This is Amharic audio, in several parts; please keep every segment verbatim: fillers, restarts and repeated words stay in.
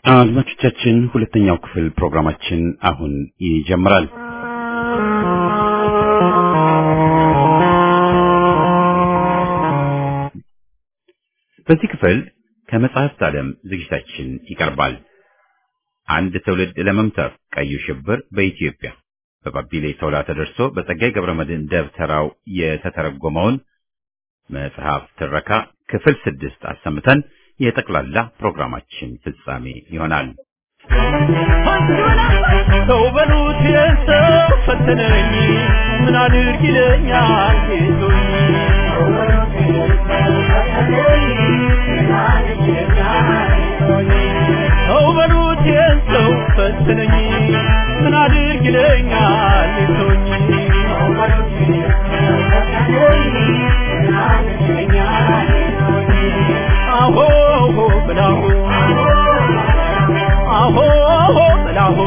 አድማጮቻችን ሁለተኛው ክፍል ፕሮግራማችን አሁን ይጀምራል። በዚህ ክፍል ከመጽሐፍት ዓለም ዝግጅታችን ይቀርባል። አንድ ትውልድ ለመምተር ቀዩ ሽብር በኢትዮጵያ በባቢሌ ቶላ ተደርሶ በጸጋዬ ገብረመድህን ደብተራው የተተረጎመውን መጽሐፍ ትረካ ክፍል ስድስት አሰምተን የጠቅላላ ፕሮግራማችን ፍጻሜ ይሆናል። ሰው በሉት የሰው ፈተነኝ ምን አድርግ ይለኛል ጌቶኝ ሰው በሉት የሰው ፈተነኝ ምን አድርግ ይለኛል ጌቶኝ አሆ ብላሁ አሆ ብላሁ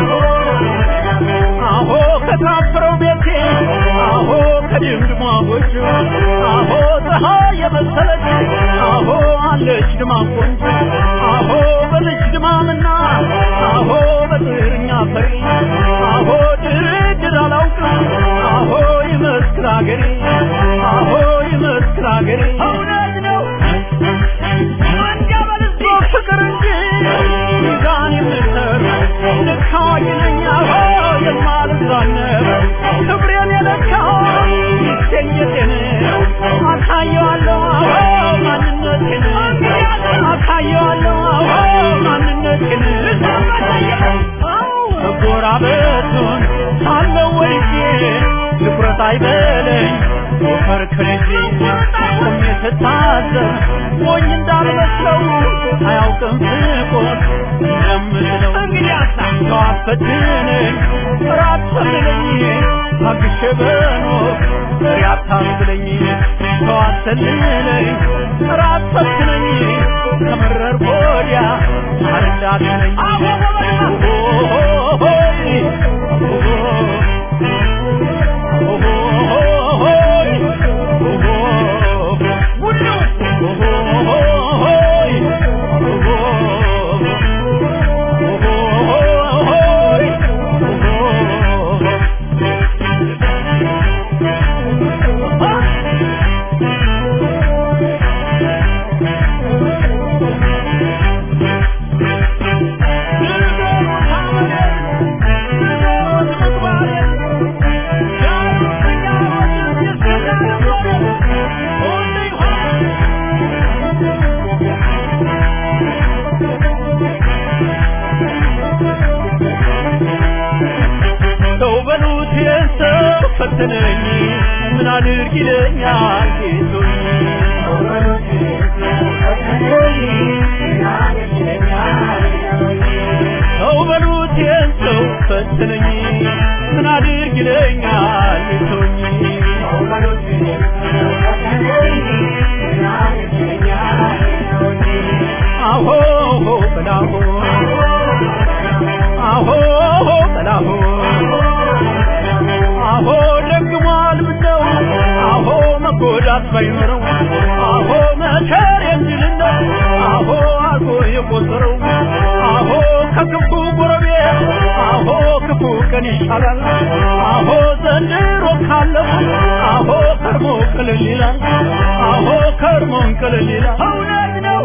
አሆ ከታፈረው ቤቴ አሆ ከድምድሟ ጎጆ አሆ ፀሐይ የመሰለች አሆ አለች ድማ ቆንጆ አሆ በልጅ ድማምና አሆ በጥርኛ ፈሪ አሆ ድርድር አላውቅም አሆ ይመስክር አገሬ አሆ ይመስክር አገሬ እውነት ነው ፍቅር እንጂ ሚዛን የምሰር ልካይነኛ የማልዛነብ ክብሬን የለካው ይገኘቴን አሳየዋለሁ ማንነቴን አሳየዋለሁ ማንነቴን ጎራበቱን ሳለው ወልጄ ትኩረት አይበለኝ ወፈርክልጂ ቆሜ ስታዘብ ሞኝ እንዳልመስለው አያውቅም ፍቆት እንደምለው እንግዲህ አሳሰው አፈትነኝ ራት ሰልለኝ አግሼ በኖር ሪያት ታስለኝ ሰው አሰልለኝ ራት ሰልለኝ ከመረር ቦዲያ አርዳትነኝ ፈተነኝ ምን አድርግ ይለኛል ጌቶኝ ሰው በሉት የሰው ፈተነኝ ምን አድርግ ይለኛል ጌቶኝ አሆ በላሁ አሆ በላሁ አሆ ደግሟል ምነው አሆ መጎዳት ባይኖረው አሆ መከር የሚልነው አሆ አልፎ የቆጠረው አሆ ከክፉ ጎረቤት አሆ ክፉ ቀን ይሻላል አሆ ዘንድሮ ካለው አሆ ከርሞ ቅልል ይላል አሆ ከርሞ ቅልል ይላል እውነት ነው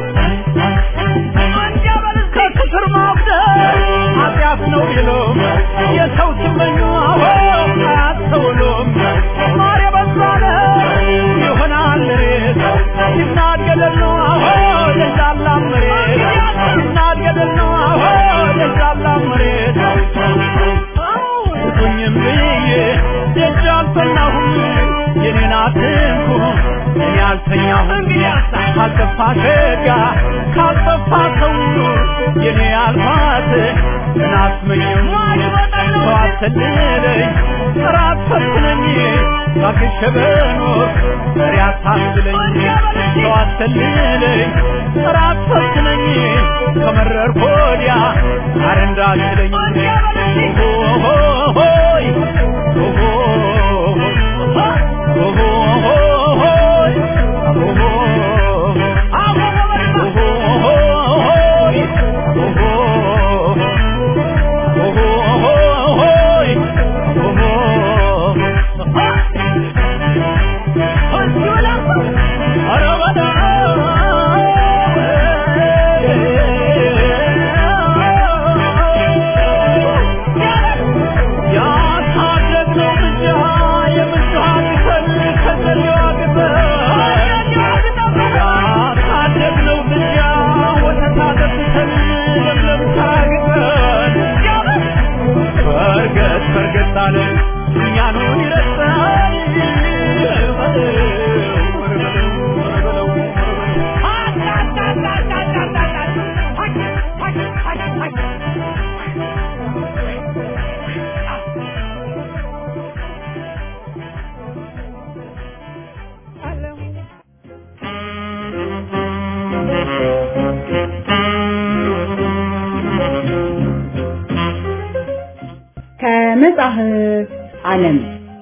ከክፍር ማፍደር ኃጢአት ነው ይሎም የሰው ስመኙ አሆ አያስተውሎም ማር የበዛለ ይሆናል ሬት ይናድ ገደል ነው አሆ የዛላ መሬት ይናድ ገደል ነው አሆ የዛላ መሬት ሁኝም ብዬ ደጃልፈናሁም የኔን አትንኩ ያልተኛሁ ካልጠፋ ሸጋ ካልጠፋ ሰው የኔ አልፋት ናትመኝም ተዋሰልለኝ ራት ፈትነኝ ባክሽ በኖር ሪያት ታስለኝ ተዋሰልለኝ ራት ፈትነኝ ከመረር ኮዲያ አረንዳትለኝ ሆይ ሆይ መጽሐፍ ዓለም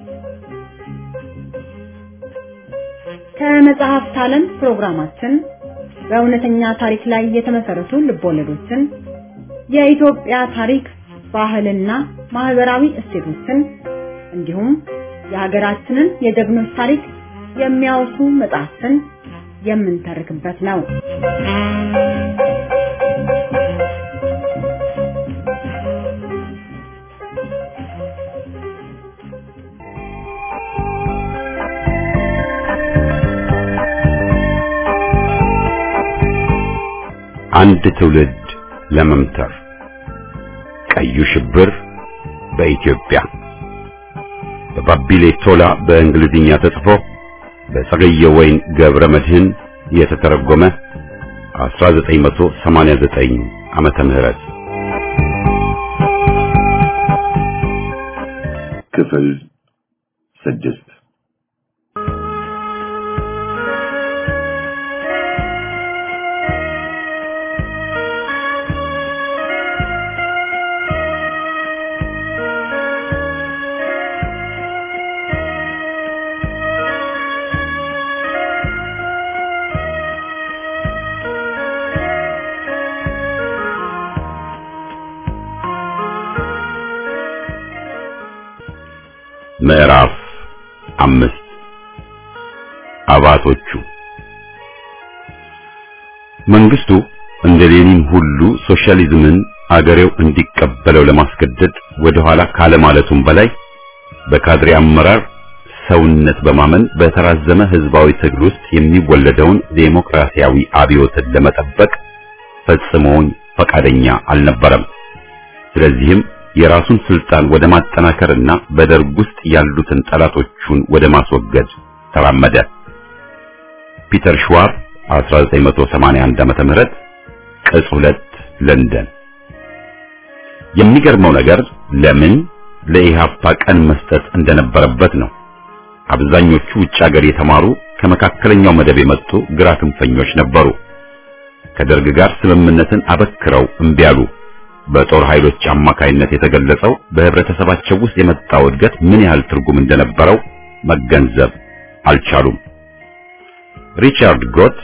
ከመጽሐፍት ዓለም ፕሮግራማችን በእውነተኛ ታሪክ ላይ የተመሰረቱ ልቦለዶችን የኢትዮጵያ ታሪክ ባህልና ማህበራዊ እሴቶችን እንዲሁም የሀገራችንን የጀግኖች ታሪክ የሚያወሱ መጽሐፍትን የምንተርክበት ነው። አንድ ትውልድ ለመምተር ቀዩ ሽብር በኢትዮጵያ በባቢሌ ቶላ በእንግሊዝኛ ተጽፎ በጸገየ ወይን ገብረ መድህን የተተረጎመ አስራ ዘጠኝ መቶ ሰማንያ ዘጠኝ ዓመተ ምህረት ክፍል ስድስት ምዕራፍ አምስት አባቶቹ መንግስቱ እንደ ሌኒን ሁሉ ሶሻሊዝምን አገሬው እንዲቀበለው ለማስገደድ ወደ ኋላ ካለ ማለቱም በላይ በካድሬ አመራር ሰውነት በማመን በተራዘመ ህዝባዊ ትግል ውስጥ የሚወለደውን ዴሞክራሲያዊ አብዮትን ለመጠበቅ ፈጽሞ ፈቃደኛ አልነበረም። ስለዚህም የራሱን ስልጣን ወደ ማጠናከርና በደርግ ውስጥ ያሉትን ጠላቶቹን ወደ ማስወገድ ተራመደ። ፒተር ሽዋር አስራ ዘጠኝ መቶ ሰማንያ አንድ ዓመተ ምህረት ቅጽ ሁለት ለንደን። የሚገርመው ነገር ለምን ለኢሃፓ ቀን መስጠት እንደነበረበት ነው። አብዛኞቹ ውጭ ሀገር የተማሩ ከመካከለኛው መደብ የመጡ ግራ ክንፈኞች ነበሩ። ከደርግ ጋር ስምምነትን አበክረው እምቢ አሉ። በጦር ኃይሎች አማካይነት የተገለጸው በህብረተሰባቸው ውስጥ የመጣው እድገት ምን ያህል ትርጉም እንደነበረው መገንዘብ አልቻሉም። ሪቻርድ ጎት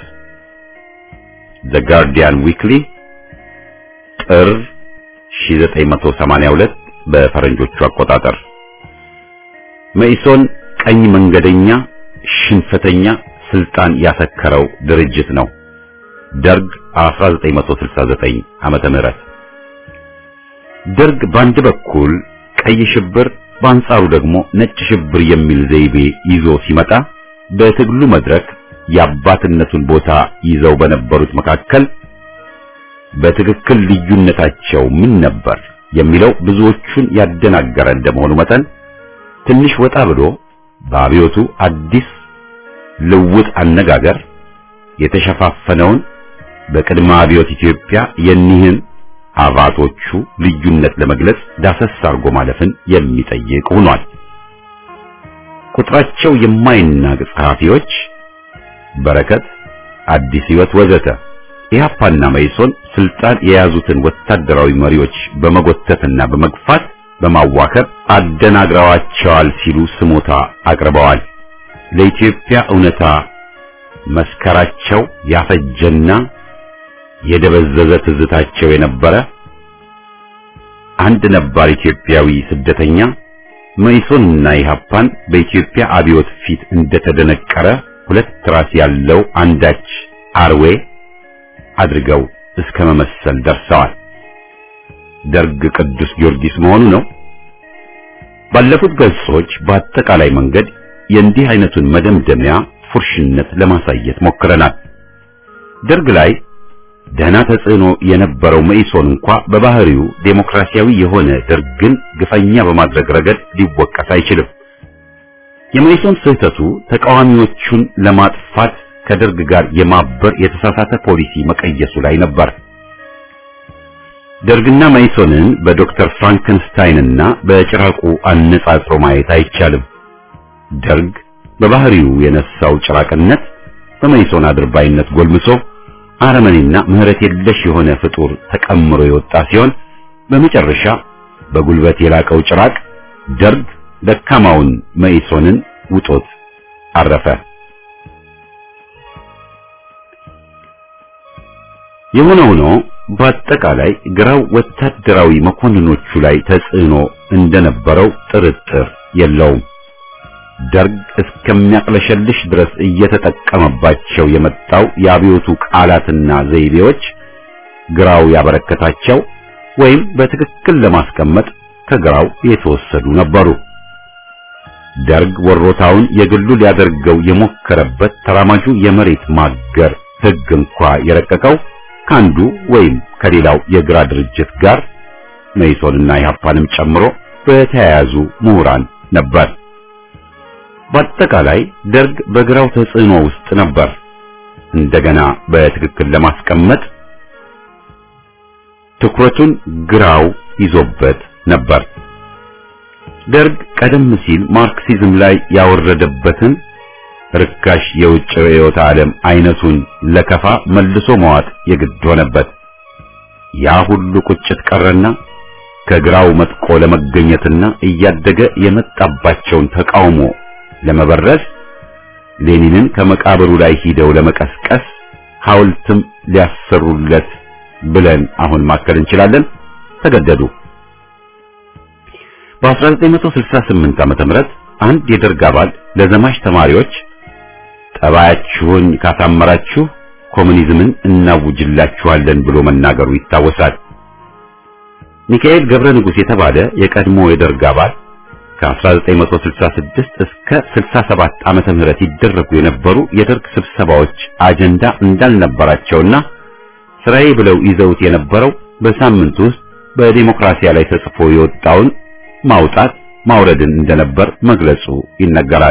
ዘ ጋርዲያን ዊክሊ ጥር ሺህ ዘጠኝ መቶ ሰማንያ ሁለት በፈረንጆቹ አቆጣጠር። መኢሶን ቀኝ መንገደኛ፣ ሽንፈተኛ፣ ስልጣን ያሰከረው ድርጅት ነው። ደርግ አስራ ዘጠኝ መቶ ስልሳ ዘጠኝ ዓመተ ምህረት ደርግ በአንድ በኩል ቀይ ሽብር በአንጻሩ ደግሞ ነጭ ሽብር የሚል ዘይቤ ይዞ ሲመጣ በትግሉ መድረክ የአባትነቱን ቦታ ይዘው በነበሩት መካከል በትክክል ልዩነታቸው ምን ነበር የሚለው ብዙዎቹን ያደናገረ እንደመሆኑ መጠን ትንሽ ወጣ ብሎ በአብዮቱ አዲስ ልውጥ አነጋገር የተሸፋፈነውን በቅድመ አብዮት ኢትዮጵያ የኒህን አባቶቹ ልዩነት ለመግለጽ ዳሰስ አርጎ ማለፍን የሚጠይቅ ሆኗል። ቁጥራቸው የማይናቅ ጸሐፊዎች በረከት፣ አዲስ ሕይወት ወዘተ ኢህአፓና መኢሶን ስልጣን የያዙትን ወታደራዊ መሪዎች በመጎተትና በመግፋት በማዋከብ አደናግረዋቸዋል ሲሉ ስሞታ አቅርበዋል። ለኢትዮጵያ እውነታ መስከራቸው ያፈጀና የደበዘዘ ትዝታቸው የነበረ አንድ ነባር ኢትዮጵያዊ ስደተኛ መኢሶንና ኢህአፓን በኢትዮጵያ አብዮት ፊት እንደተደነቀረ ሁለት ራስ ያለው አንዳች አርዌ አድርገው እስከ መመሰል ደርሰዋል። ደርግ ቅዱስ ጊዮርጊስ መሆኑ ነው። ባለፉት ገጾች በአጠቃላይ መንገድ የእንዲህ አይነቱን መደምደሚያ ፉርሽነት ለማሳየት ሞክረናል። ደርግ ላይ ደህና ተጽዕኖ የነበረው መኢሶን እንኳ በባህሪው ዴሞክራሲያዊ የሆነ ደርግን ግፈኛ በማድረግ ረገድ ሊወቀስ አይችልም። የመኢሶን ስህተቱ ተቃዋሚዎቹን ለማጥፋት ከደርግ ጋር የማበር የተሳሳተ ፖሊሲ መቀየሱ ላይ ነበር። ደርግና መኢሶንን በዶክተር ፍራንከንስታይንና በጭራቁ አነጻጽሮ ማየት አይቻልም። ደርግ በባህሪው የነሳው ጭራቅነት በመኢሶን አድርባይነት ጎልምሶ አረመኔና ምህረት የለሽ የሆነ ፍጡር ተቀምሮ የወጣ ሲሆን በመጨረሻ በጉልበት የላቀው ጭራቅ ደርግ ደካማውን መኢሶንን ውጦት አረፈ። የሆነ ሆኖ በአጠቃላይ ግራው ወታደራዊ መኮንኖቹ ላይ ተጽዕኖ እንደነበረው ጥርጥር የለውም። ደርግ እስከሚያቅለሸልሽ ድረስ እየተጠቀመባቸው የመጣው የአብዮቱ ቃላትና ዘይቤዎች ግራው ያበረከታቸው ወይም በትክክል ለማስቀመጥ ከግራው የተወሰዱ ነበሩ። ደርግ ወሮታውን የግሉ ሊያደርገው የሞከረበት ተራማጁ የመሬት ማገር ሕግ እንኳ የረቀቀው ካንዱ ወይም ከሌላው የግራ ድርጅት ጋር መኢሶንና ኢህአፓንም ጨምሮ በተያያዙ ምሁራን ነበር። በአጠቃላይ ደርግ በግራው ተጽዕኖ ውስጥ ነበር። እንደገና በትክክል ለማስቀመጥ ትኩረቱን ግራው ይዞበት ነበር። ደርግ ቀደም ሲል ማርክሲዝም ላይ ያወረደበትን ርካሽ የውጭ ርዕዮተ ዓለም አይነቱን ለከፋ መልሶ መዋጥ የግድ ሆነበት። ያ ሁሉ ቁጭት ቀረና ከግራው መጥቆ ለመገኘትና እያደገ የመጣባቸውን ተቃውሞ ለመበረዝ ሌኒንን ከመቃብሩ ላይ ሂደው ለመቀስቀስ ሐውልትም ሊያሰሩለት ብለን አሁን ማከል እንችላለን ተገደዱ። በ1968 ዓመተ ምህረት አንድ የደርግ አባል ለዘማች ተማሪዎች ጠባያችሁን ካሳመራችሁ ኮሙኒዝምን እናውጅላችኋለን ብሎ መናገሩ ይታወሳል። ሚካኤል ገብረ ንጉስ የተባለ የቀድሞ የደርግ አባል ከ1966 እስከ ስልሳ ሰባት ዓመተ ምህረት ይደረጉ የነበሩ የደርግ ስብሰባዎች አጀንዳ እንዳልነበራቸውና ስራዬ ብለው ይዘውት የነበረው በሳምንት ውስጥ በዲሞክራሲያ ላይ ተጽፎ የወጣውን ማውጣት ማውረድን እንደነበር መግለጹ ይነገራል።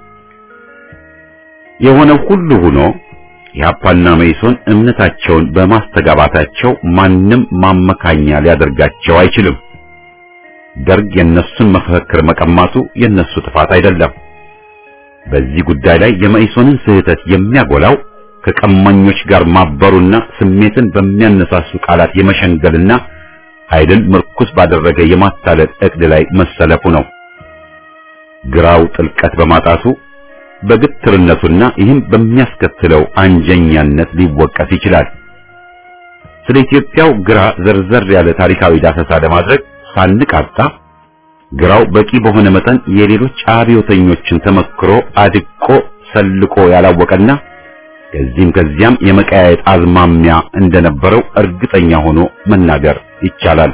የሆነው ሁሉ ሆኖ ኢህአፓና መኢሶን እምነታቸውን በማስተጋባታቸው ማንም ማመካኛ ሊያደርጋቸው አይችልም። ደርግ የነሱን መፈክር መቀማቱ የነሱ ጥፋት አይደለም። በዚህ ጉዳይ ላይ የመኢሶንን ስህተት የሚያጎላው ከቀማኞች ጋር ማበሩና ስሜትን በሚያነሳሱ ቃላት የመሸንገልና ኃይልን ምርኩስ ባደረገ የማታለል እቅድ ላይ መሰለፉ ነው። ግራው ጥልቀት በማጣቱ በግትርነቱና ይህም በሚያስከትለው አንጀኛነት ሊወቀስ ይችላል። ስለ ኢትዮጵያው ግራ ዘርዘር ያለ ታሪካዊ ዳሰሳ ለማድረግ ሳንቃጣ ግራው በቂ በሆነ መጠን የሌሎች አብዮተኞችን ተመክሮ አድቆ ሰልቆ ያላወቀና ከዚህም ከዚያም የመቀያየት አዝማሚያ እንደነበረው እርግጠኛ ሆኖ መናገር ይቻላል።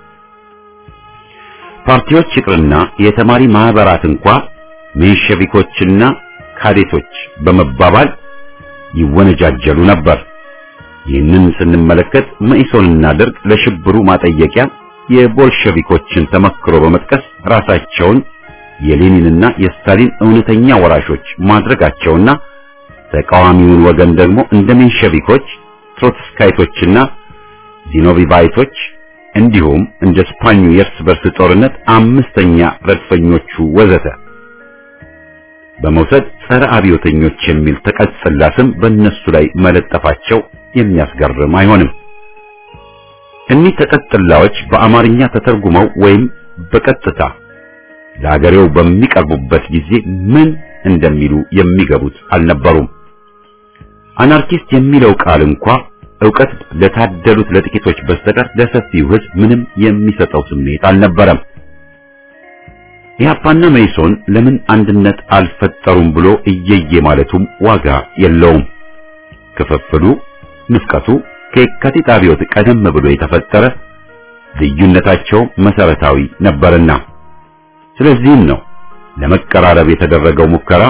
ፓርቲዎች ይቅርና የተማሪ ማህበራት እንኳ ሜንሸቪኮችና ካዴቶች በመባባል ይወነጃጀሉ ነበር። ይህንን ስንመለከት መኢሶንና ደርግ ለሽብሩ ማጠየቂያ የቦልሸቪኮችን ተመክሮ በመጥቀስ ራሳቸውን የሌኒንና የስታሊን እውነተኛ ወራሾች ማድረጋቸውና ተቃዋሚውን ወገን ደግሞ እንደ ሜንሸቪኮች፣ ትሮትስካይቶችና ዚኖቪቫይቶች እንዲሁም እንደ ስፓኙ የእርስ በርስ ጦርነት አምስተኛ ረድፈኞቹ ወዘተ በመውሰድ ጸረ አብዮተኞች የሚል ተቀጽላ ስም በእነሱ ላይ መለጠፋቸው የሚያስገርም አይሆንም። እኒህ ተቀጽላዎች በአማርኛ ተተርጉመው ወይም በቀጥታ ለአገሬው በሚቀርቡበት ጊዜ ምን እንደሚሉ የሚገቡት አልነበሩም። አናርኪስት የሚለው ቃል እንኳ ዕውቀት ለታደሉት ለጥቂቶች በስተቀር ለሰፊው ሕዝብ ምንም የሚሰጠው ስሜት አልነበረም። ኢህአፓና መኢሶን ለምን አንድነት አልፈጠሩም ብሎ እየየ ማለቱም ዋጋ የለውም። ክፍፍሉ ንፍቀቱ ከየካቲት አብዮት ቀደም ብሎ የተፈጠረ ልዩነታቸው መሰረታዊ ነበርና ስለዚህም ነው ለመቀራረብ የተደረገው ሙከራ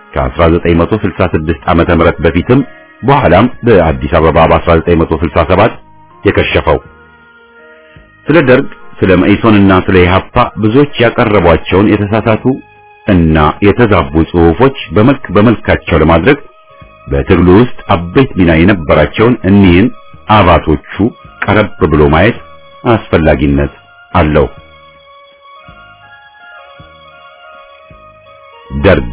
ከ1966 ዓመተ ምህረት በፊትም በኋላም በአዲስ አበባ በ1967 የከሸፈው። ስለ ደርግ ስለ መኢሶንና ስለ ኢህአፓ ብዙዎች ያቀረቧቸውን የተሳሳቱ እና የተዛቡ ጽሑፎች በመልክ በመልካቸው ለማድረግ በትግሉ ውስጥ አበይት ሚና የነበራቸውን እኒህን አባቶቹ ቀረብ ብሎ ማየት አስፈላጊነት አለው። ደርግ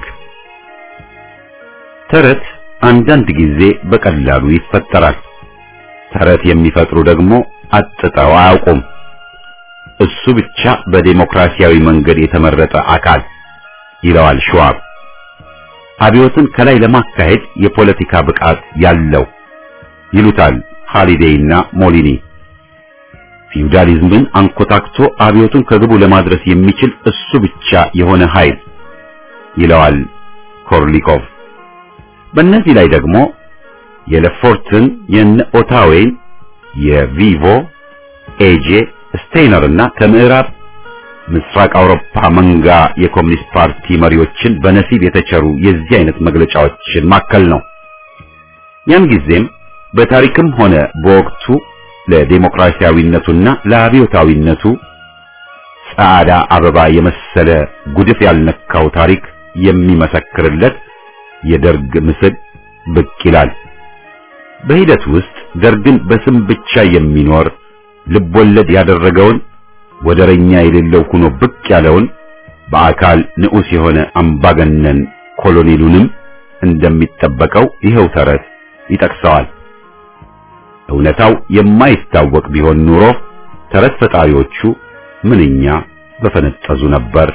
ተረት አንዳንድ ጊዜ በቀላሉ ይፈጠራል። ተረት የሚፈጥሩ ደግሞ አጥጠው አያውቁም። እሱ ብቻ በዲሞክራሲያዊ መንገድ የተመረጠ አካል ይለዋል ሸዋብ። አብዮትን ከላይ ለማካሄድ የፖለቲካ ብቃት ያለው ይሉታል ሃሊዴይና ሞሊኒ። ፊውዳሊዝምን አንኮታክቶ አብዮቱን ከግቡ ለማድረስ የሚችል እሱ ብቻ የሆነ ኃይል ይለዋል ኮርሊኮቭ። በእነዚህ ላይ ደግሞ የለፎርትን፣ የነኦታዌን፣ የቪቮ ኤጄ ስቴይነርና ከምዕራብ ምስራቅ አውሮፓ መንጋ የኮሚኒስት ፓርቲ መሪዎችን በነሲብ የተቸሩ የዚህ አይነት መግለጫዎችን ማከል ነው። ያን ጊዜም በታሪክም ሆነ በወቅቱ ለዲሞክራሲያዊነቱና ለአብዮታዊነቱ ጻዕዳ አበባ የመሰለ ጉድፍ ያልነካው ታሪክ የሚመሰክርለት የደርግ ምስል ብቅ ይላል። በሂደት ውስጥ ደርግን በስም ብቻ የሚኖር ልቦለድ ያደረገውን ወደረኛ የሌለው ሆኖ ብቅ ያለውን በአካል ንዑስ የሆነ አምባገነን ኮሎኔሉንም እንደሚጠበቀው ይኸው ተረት ይጠቅሰዋል። እውነታው የማይታወቅ ቢሆን ኑሮ ተረት ፈጣሪዎቹ ምንኛ በፈነጠዙ ነበር።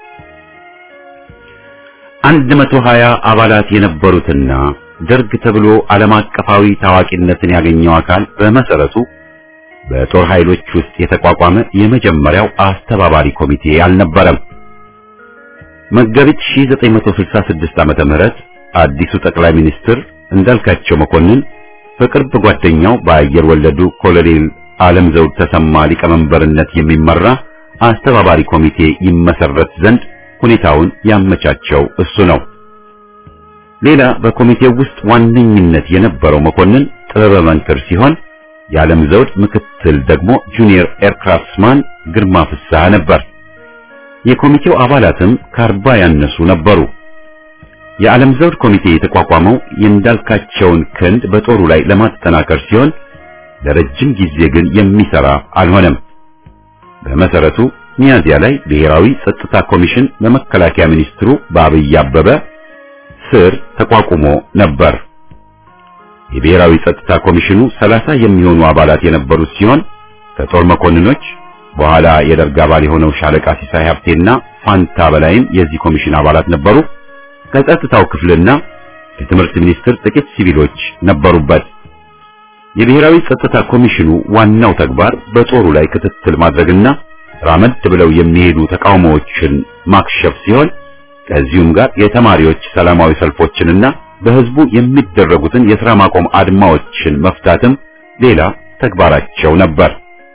አንድ መቶ ሀያ አባላት የነበሩትና ደርግ ተብሎ ዓለም አቀፋዊ ታዋቂነትን ያገኘው አካል በመሰረቱ በጦር ኃይሎች ውስጥ የተቋቋመ የመጀመሪያው አስተባባሪ ኮሚቴ አልነበረም። መጋቢት ሺህ ዘጠኝ መቶ ስልሳ ስድስት ዓመተ ምህረት አዲሱ ጠቅላይ ሚኒስትር እንዳልካቸው መኮንን በቅርብ ጓደኛው በአየር ወለዱ ኮሎኔል ዓለም ዘውድ ተሰማ ሊቀመንበርነት የሚመራ አስተባባሪ ኮሚቴ ይመሰረት ዘንድ ሁኔታውን ያመቻቸው እሱ ነው። ሌላ በኮሚቴው ውስጥ ዋነኝነት የነበረው መኮንን ጥበበ መንክር ሲሆን የዓለም ዘውድ ምክትል ደግሞ ጁኒየር ኤርክራፍትስማን ግርማ ፍስሐ ነበር። የኮሚቴው አባላትም ከአርባ ያነሱ ነበሩ። የዓለም ዘውድ ኮሚቴ የተቋቋመው የእንዳልካቸውን ክንድ በጦሩ ላይ ለማጠናከር ሲሆን ለረጅም ጊዜ ግን የሚሰራ አልሆነም። በመሰረቱ ሚያዝያ ላይ ብሔራዊ ጸጥታ ኮሚሽን በመከላከያ ሚኒስትሩ በአብይ አበበ ስር ተቋቁሞ ነበር። የብሔራዊ ጸጥታ ኮሚሽኑ ሰላሳ የሚሆኑ አባላት የነበሩት ሲሆን ከጦር መኮንኖች በኋላ የደርግ አባል የሆነው ሻለቃ ሲሳይ ሀብቴና ፋንታ በላይም የዚህ ኮሚሽን አባላት ነበሩ። ከጸጥታው ክፍልና የትምህርት ሚኒስቴር ጥቂት ሲቪሎች ነበሩበት። የብሔራዊ ጸጥታ ኮሚሽኑ ዋናው ተግባር በጦሩ ላይ ክትትል ማድረግና ራመድ ብለው የሚሄዱ ተቃውሞዎችን ማክሸፍ ሲሆን ከዚሁም ጋር የተማሪዎች ሰላማዊ ሰልፎችንና በህዝቡ የሚደረጉትን የሥራ ማቆም አድማዎችን መፍታትም ሌላ ተግባራቸው ነበር።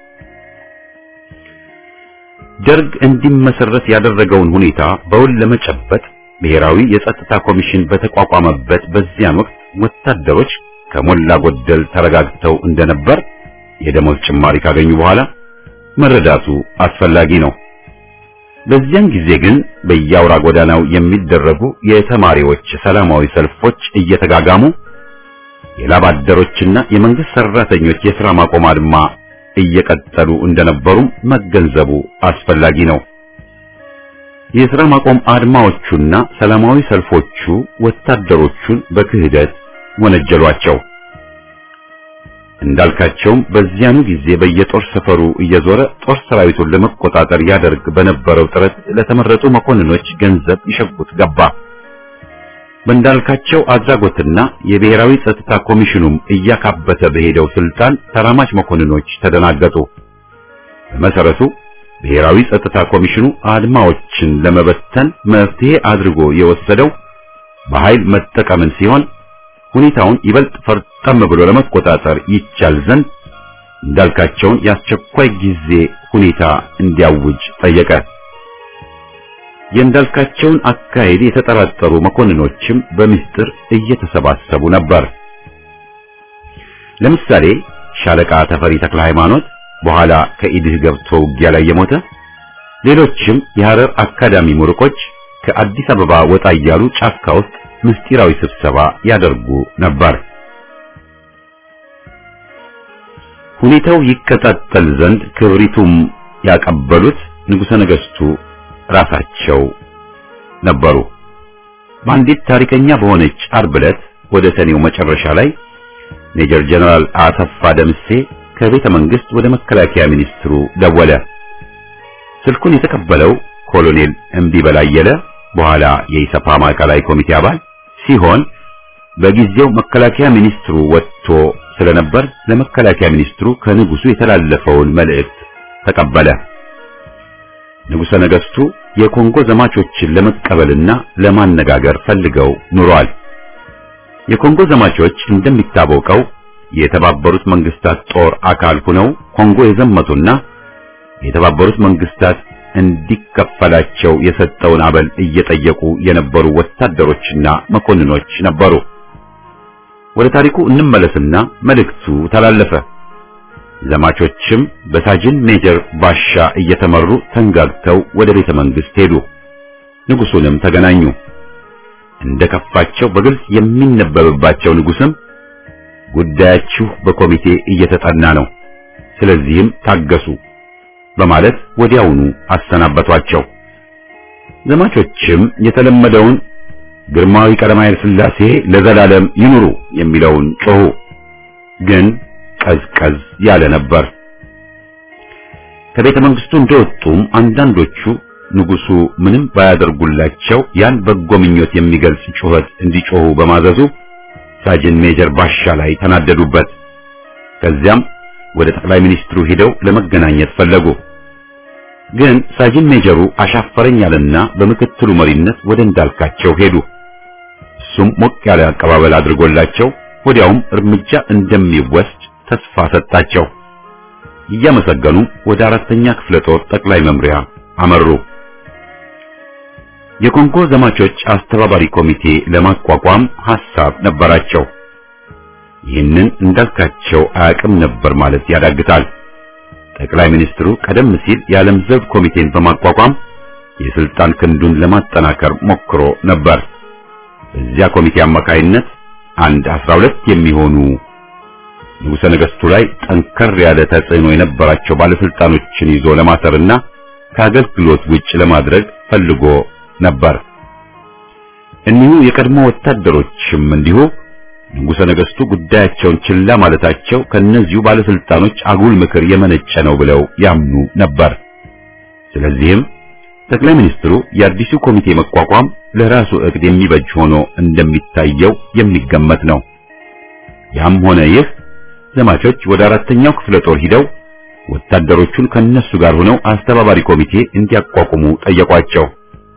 ደርግ እንዲመሰረት ያደረገውን ሁኔታ በውል ለመጨበጥ ብሔራዊ የጸጥታ ኮሚሽን በተቋቋመበት በዚያን ወቅት ወታደሮች ከሞላ ጎደል ተረጋግተው እንደነበር የደሞዝ ጭማሪ ካገኙ በኋላ መረዳቱ አስፈላጊ ነው። በዚያን ጊዜ ግን በየአውራ ጎዳናው የሚደረጉ የተማሪዎች ሰላማዊ ሰልፎች እየተጋጋሙ የላባደሮችና የመንግስት ሰራተኞች የሥራ ማቆም አድማ እየቀጠሉ እንደነበሩ መገንዘቡ አስፈላጊ ነው። የሥራ ማቆም አድማዎቹና ሰላማዊ ሰልፎቹ ወታደሮቹን በክህደት ወነጀሏቸው። እንዳልካቸውም በዚያኑ ጊዜ በየጦር ሰፈሩ እየዞረ ጦር ሰራዊቱን ለመቆጣጠር ያደርግ በነበረው ጥረት ለተመረጡ መኮንኖች ገንዘብ ይሸጉት ገባ። በእንዳልካቸው አድራጎትና የብሔራዊ ጸጥታ ኮሚሽኑም እያካበተ በሄደው ስልጣን ተራማጅ መኮንኖች ተደናገጡ። በመሰረቱ ብሔራዊ ጸጥታ ኮሚሽኑ አድማዎችን ለመበተን መፍትሄ አድርጎ የወሰደው በኃይል መጠቀምን ሲሆን ሁኔታውን ይበልጥ ፈርጠም ብሎ ለመቆጣጠር ይቻል ዘንድ እንዳልካቸውን የአስቸኳይ ጊዜ ሁኔታ እንዲያውጅ ጠየቀ። የእንዳልካቸውን አካሄድ የተጠራጠሩ መኮንኖችም በሚስጥር እየተሰባሰቡ ነበር። ለምሳሌ ሻለቃ ተፈሪ ተክለ ሃይማኖት በኋላ ከኢድህ ገብቶ ውጊያ ላይ የሞተ፣ ሌሎችም የሐረር አካዳሚ ምሩቆች ከአዲስ አበባ ወጣ እያሉ ጫካ ውስጥ ምስጢራዊ ስብሰባ ያደርጉ ነበር። ሁኔታው ይከታተል ዘንድ ክብሪቱም ያቀበሉት ንጉሠ ነገሥቱ ራሳቸው ነበሩ። በአንዲት ታሪከኛ በሆነች ዓርብ ዕለት ወደ ሰኔው መጨረሻ ላይ ሜጀር ጀነራል አሰፋ ደምሴ ከቤተ መንግስት ወደ መከላከያ ሚኒስትሩ ደወለ። ስልኩን የተቀበለው ኮሎኔል እምቢበላ አየለ በኋላ የኢሰፓ ማዕከላዊ ኮሚቴ አባል ሲሆን በጊዜው መከላከያ ሚኒስትሩ ወጥቶ ስለነበር ለመከላከያ ሚኒስትሩ ከንጉሱ የተላለፈውን መልእክት ተቀበለ። ንጉሠ ነገሥቱ የኮንጎ ዘማቾችን ለመቀበልና ለማነጋገር ፈልገው ኑሯል። የኮንጎ ዘማቾች እንደሚታወቀው የተባበሩት መንግስታት ጦር አካል ሆነው ኮንጎ የዘመቱና የተባበሩት መንግስታት እንዲከፈላቸው የሰጠውን አበል እየጠየቁ የነበሩ ወታደሮችና መኮንኖች ነበሩ። ወደ ታሪኩ እንመለስና መልእክቱ ተላለፈ። ዘማቾችም በሳጅን ሜጀር ባሻ እየተመሩ ተንጋግተው ወደ ቤተ መንግስት ሄዱ። ንጉሱንም ተገናኙ። እንደከፋቸው በግልጽ የሚነበብባቸው ንጉስም ጉዳያችሁ በኮሚቴ እየተጠና ነው፣ ስለዚህም ታገሱ በማለት ወዲያውኑ አሰናበቷቸው። ዘማቾችም የተለመደውን ግርማዊ ቀዳማዊ ኃይለ ሥላሴ ለዘላለም ይኑሩ የሚለውን ጮሁ። ግን ቀዝቀዝ ያለ ነበር። ከቤተ መንግስቱ እንደወጡም አንዳንዶቹ ንጉሱ ምንም ባያደርጉላቸው ያን በጎ ምኞት የሚገልጽ ጩኸት እንዲጮሁ በማዘዙ ሳጅን ሜጀር ባሻ ላይ ተናደዱበት። ከዚያም ወደ ጠቅላይ ሚኒስትሩ ሄደው ለመገናኘት ፈለጉ። ግን ሳጅን ሜጀሩ አሻፈረኝ ያለና በምክትሉ መሪነት ወደ እንዳልካቸው ሄዱ። እሱም ሞቅ ያለ አቀባበል አድርጎላቸው ወዲያውም እርምጃ እንደሚወስድ ተስፋ ሰጣቸው። እያመሰገኑ ወደ አራተኛ ክፍለ ጦር ጠቅላይ መምሪያ አመሩ። የኮንጎ ዘማቾች አስተባባሪ ኮሚቴ ለማቋቋም ሐሳብ ነበራቸው። ይህንን እንዳልካቸው አያውቅም ነበር ማለት ያዳግታል። ጠቅላይ ሚኒስትሩ ቀደም ሲል የዓለም ዘብ ኮሚቴን በማቋቋም የስልጣን ክንዱን ለማጠናከር ሞክሮ ነበር። በዚያ ኮሚቴ አማካይነት አንድ አስራ ሁለት የሚሆኑ ንጉሠ ነገሥቱ ላይ ጠንከር ያለ ተጽዕኖ የነበራቸው ባለስልጣኖችን ይዞ ለማሰርና ከአገልግሎት ውጭ ለማድረግ ፈልጎ ነበር። እኒሁ የቀድሞ ወታደሮችም እንዲሁ ንጉሠ ነገሥቱ ጉዳያቸውን ችላ ማለታቸው ከነዚሁ ባለስልጣኖች አጉል ምክር የመነጨ ነው ብለው ያምኑ ነበር። ስለዚህም ጠቅላይ ሚኒስትሩ የአዲሱ ኮሚቴ መቋቋም ለራሱ እቅድ የሚበጅ ሆኖ እንደሚታየው የሚገመት ነው። ያም ሆነ ይህ ዘማቾች ወደ አራተኛው ክፍለ ጦር ሂደው ወታደሮቹን ከነሱ ጋር ሆነው አስተባባሪ ኮሚቴ እንዲያቋቁሙ ጠየቋቸው።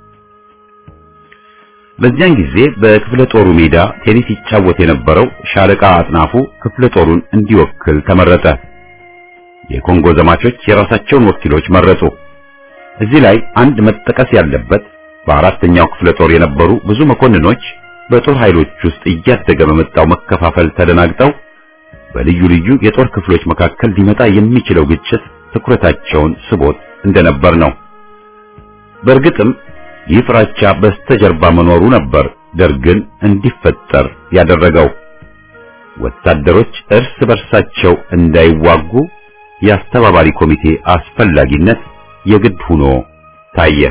በዚያን ጊዜ በክፍለ ጦሩ ሜዳ ቴኒስ ይጫወት የነበረው ሻለቃ አጥናፉ ክፍለ ጦሩን እንዲወክል ተመረጠ። የኮንጎ ዘማቾች የራሳቸውን ወኪሎች መረጡ። እዚህ ላይ አንድ መጠቀስ ያለበት በአራተኛው ክፍለ ጦር የነበሩ ብዙ መኮንኖች በጦር ኃይሎች ውስጥ እያደገ በመጣው መከፋፈል ተደናግጠው በልዩ ልዩ የጦር ክፍሎች መካከል ሊመጣ የሚችለው ግጭት ትኩረታቸውን ስቦት እንደነበር ነው። በእርግጥም ይህ ፍራቻ በስተጀርባ መኖሩ ነበር ደርግን እንዲፈጠር ያደረገው። ወታደሮች እርስ በርሳቸው እንዳይዋጉ የአስተባባሪ ኮሚቴ አስፈላጊነት የግድ ሆኖ ታየ።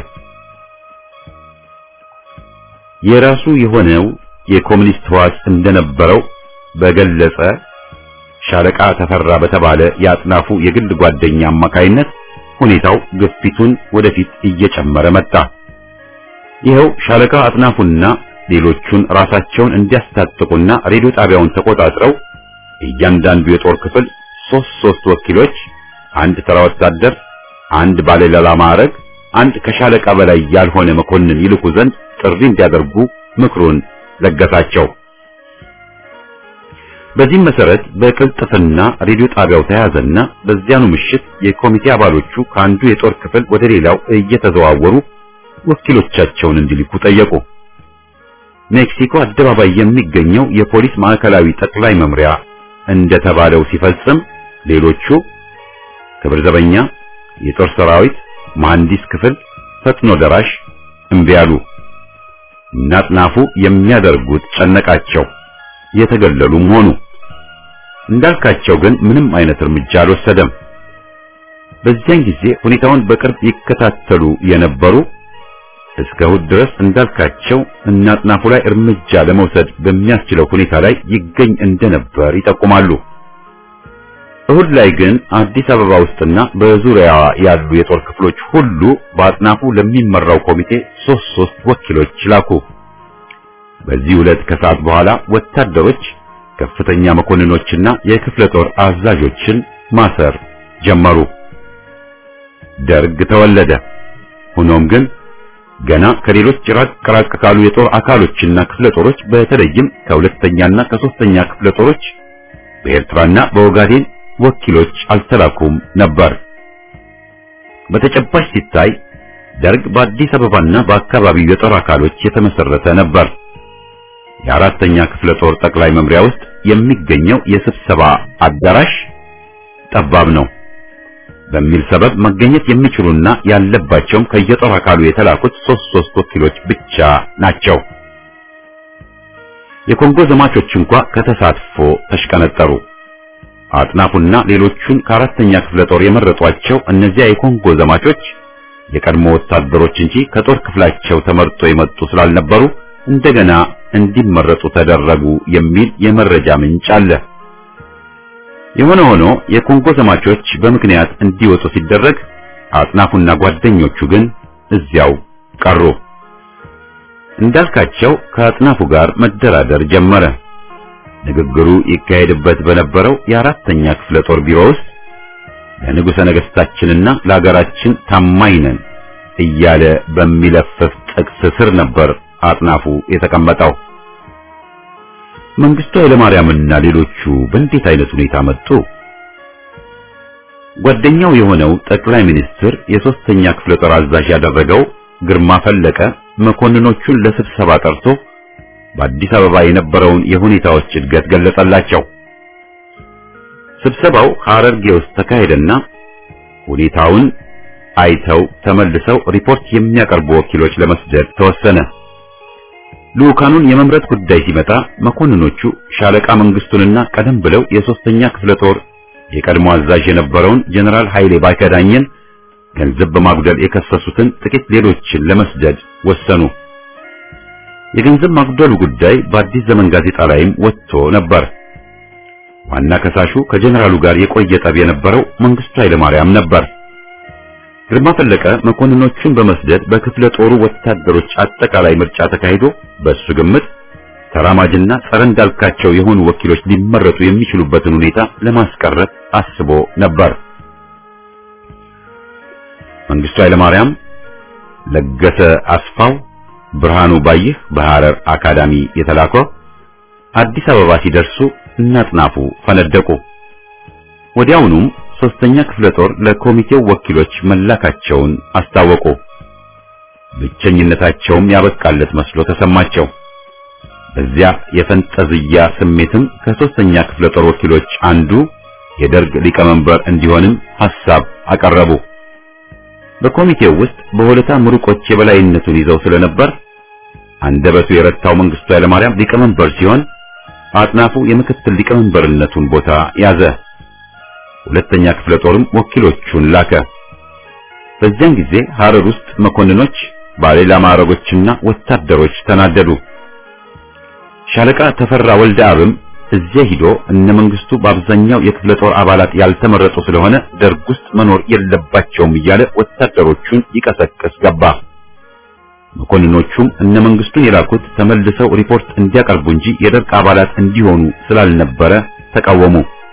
የራሱ የሆነው የኮሙኒስት ህዋስ እንደነበረው በገለጸ ሻለቃ ተፈራ በተባለ የአጥናፉ የግል ጓደኛ አማካይነት ሁኔታው ግፊቱን ወደፊት እየጨመረ መጣ። ይኸው ሻለቃ አጥናፉና ሌሎቹን ራሳቸውን እንዲያስታጥቁና ሬዲዮ ጣቢያውን ተቆጣጥረው እያንዳንዱ የጦር ክፍል ሶስት ሶስት ወኪሎች፣ አንድ ተራ ወታደር፣ አንድ ባለሌላ ማዕረግ፣ አንድ ከሻለቃ በላይ ያልሆነ መኮንን ይልኩ ዘንድ ጥሪ እንዲያደርጉ ምክሩን ለገሳቸው። በዚህ መሰረት በቅልጥፍና ሬዲዮ ጣቢያው ተያዘና በዚያኑ ምሽት የኮሚቴ አባሎቹ ከአንዱ የጦር ክፍል ወደ ሌላው እየተዘዋወሩ ወኪሎቻቸውን እንዲልኩ ጠየቁ። ሜክሲኮ አደባባይ የሚገኘው የፖሊስ ማዕከላዊ ጠቅላይ መምሪያ እንደተባለው ሲፈጽም ሌሎቹ ክብር ዘበኛ፣ የጦር ሰራዊት፣ መሐንዲስ ክፍል፣ ፈጥኖ ደራሽ እምቢ አሉ። እናጥናፉ የሚያደርጉት ጨነቃቸው፣ የተገለሉም ሆኑ። እንዳልካቸው ግን ምንም አይነት እርምጃ አልወሰደም። በዚያን ጊዜ ሁኔታውን በቅርብ ይከታተሉ የነበሩ እስከ እሑድ ድረስ እንዳልካቸው እናጥናፉ ላይ እርምጃ ለመውሰድ በሚያስችለው ሁኔታ ላይ ይገኝ እንደነበር ይጠቁማሉ። እሁድ ላይ ግን አዲስ አበባ ውስጥና በዙሪያዋ ያሉ የጦር ክፍሎች ሁሉ በአጥናፉ ለሚመራው ኮሚቴ ሶስት ሶስት ወኪሎች ላኩ። በዚህ ዕለት ከሰዓት በኋላ ወታደሮች ከፍተኛ መኮንኖችና የክፍለ ጦር አዛዦችን ማሰር ጀመሩ። ደርግ ተወለደ። ሆኖም ግን ገና ከሌሎች ራቅ ራቅ ካሉ የጦር አካሎችና ክፍለ ጦሮች በተለይም ከሁለተኛና ከሶስተኛ ክፍለ ጦሮች በኤርትራና በኦጋዴን ወኪሎች አልተላኩም ነበር። በተጨባጭ ሲታይ ደርግ በአዲስ አበባና በአካባቢው የጦር አካሎች የተመሰረተ ነበር። የአራተኛ ክፍለ ጦር ጠቅላይ መምሪያ ውስጥ የሚገኘው የስብሰባ አዳራሽ ጠባብ ነው በሚል ሰበብ መገኘት የሚችሉና ያለባቸውም ከየጦር አካሉ የተላኩት ሶስት ሶስት ወኪሎች ብቻ ናቸው። የኮንጎ ዘማቾች እንኳን ከተሳትፎ ተሽቀነጠሩ። አጥናፉና ሌሎቹን ከአራተኛ ክፍለ ጦር የመረጧቸው እነዚያ የኮንጎ ዘማቾች የቀድሞ ወታደሮች እንጂ ከጦር ክፍላቸው ተመርጦ የመጡ ስላልነበሩ እንደገና እንዲመረጡ ተደረጉ የሚል የመረጃ ምንጭ አለ። የሆነ ሆኖ የኮንጎ ዘማቾች በምክንያት እንዲወጡ ሲደረግ አጥናፉና ጓደኞቹ ግን እዚያው ቀሩ። እንዳልካቸው ከአጥናፉ ጋር መደራደር ጀመረ። ንግግሩ ይካሄድበት በነበረው የአራተኛ ክፍለ ጦር ቢሮ ውስጥ ለንጉሠ ነገሥታችንና ለሀገራችን ታማኝ ነን እያለ በሚለፍፍ ጥቅስ ስር ነበር አጥናፉ የተቀመጠው። መንግስቱ ኃይለማርያምና ሌሎቹ በእንዴት አይነት ሁኔታ መጡ? ጓደኛው የሆነው ጠቅላይ ሚኒስትር የሶስተኛ ክፍለ ጦር አዛዥ ያደረገው ግርማ ፈለቀ መኮንኖቹን ለስብሰባ ጠርቶ በአዲስ አበባ የነበረውን የሁኔታዎች እድገት ገለጸላቸው። ስብሰባው ሐረርጌ ውስጥ ተካሄደና ሁኔታውን አይተው ተመልሰው ሪፖርት የሚያቀርቡ ወኪሎች ለመስደድ ተወሰነ። ልኡካኑን የመምረጥ ጉዳይ ሲመጣ መኮንኖቹ ሻለቃ መንግስቱንና ቀደም ብለው የሶስተኛ ክፍለ ጦር የቀድሞ አዛዥ የነበረውን ጀነራል ኃይሌ ባይከዳኝን ገንዘብ በማጉደል የከሰሱትን ጥቂት ሌሎችን ለመስደድ ወሰኑ። የገንዘብ ማጉደሉ ጉዳይ በአዲስ ዘመን ጋዜጣ ላይም ወጥቶ ነበር። ዋና ከሳሹ ከጀነራሉ ጋር የቆየ ጠብ የነበረው መንግስቱ ኃይለማርያም ነበር። ግርማ ፈለቀ መኮንኖቹን በመስደድ በክፍለ ጦሩ ወታደሮች አጠቃላይ ምርጫ ተካሂዶ በሱ ግምት ተራማጅና ጸረ እንዳልካቸው የሆኑ ወኪሎች ሊመረጡ የሚችሉበትን ሁኔታ ለማስቀረት አስቦ ነበር። መንግስቱ ኃይለማርያም፣ ለገሰ አስፋው፣ ብርሃኑ ባይህ በሐረር አካዳሚ የተላከው አዲስ አበባ ሲደርሱ እናጥናፉ ፈነደቁ። ወዲያውኑም ሶስተኛ ክፍለ ጦር ለኮሚቴው ወኪሎች መላካቸውን አስታወቁ። ብቸኝነታቸውም ያበቃለት መስሎ ተሰማቸው። በዚያ የፈንጠዝያ ስሜትም ከሶስተኛ ክፍለ ጦር ወኪሎች አንዱ የደርግ ሊቀመንበር እንዲሆንም ሐሳብ አቀረቡ። በኮሚቴው ውስጥ በሁለታ ምሩቆች የበላይነቱን ይዘው ስለነበር አንደበቱ የረታው መንግስቱ ኃይለማርያም ሊቀመንበር ሲሆን አጥናፉ የምክትል ሊቀመንበርነቱን ቦታ ያዘ። ሁለተኛ ክፍለ ጦርም ወኪሎቹን ላከ። በዚያን ጊዜ ሐረር ውስጥ መኮንኖች፣ ባለሌላ ማዕረጎችና ወታደሮች ተናደዱ። ሻለቃ ተፈራ ወልደ አብም እዚያ ሂዶ እነ መንግስቱ በአብዛኛው የክፍለ ጦር አባላት ያልተመረጡ ስለሆነ ደርግ ውስጥ መኖር የለባቸውም እያለ ወታደሮቹን ይቀሰቅስ ገባ። መኮንኖቹም እነ መንግስቱን የላኩት ተመልሰው ሪፖርት እንዲያቀርቡ እንጂ የደርግ አባላት እንዲሆኑ ስላልነበረ ተቃወሙ።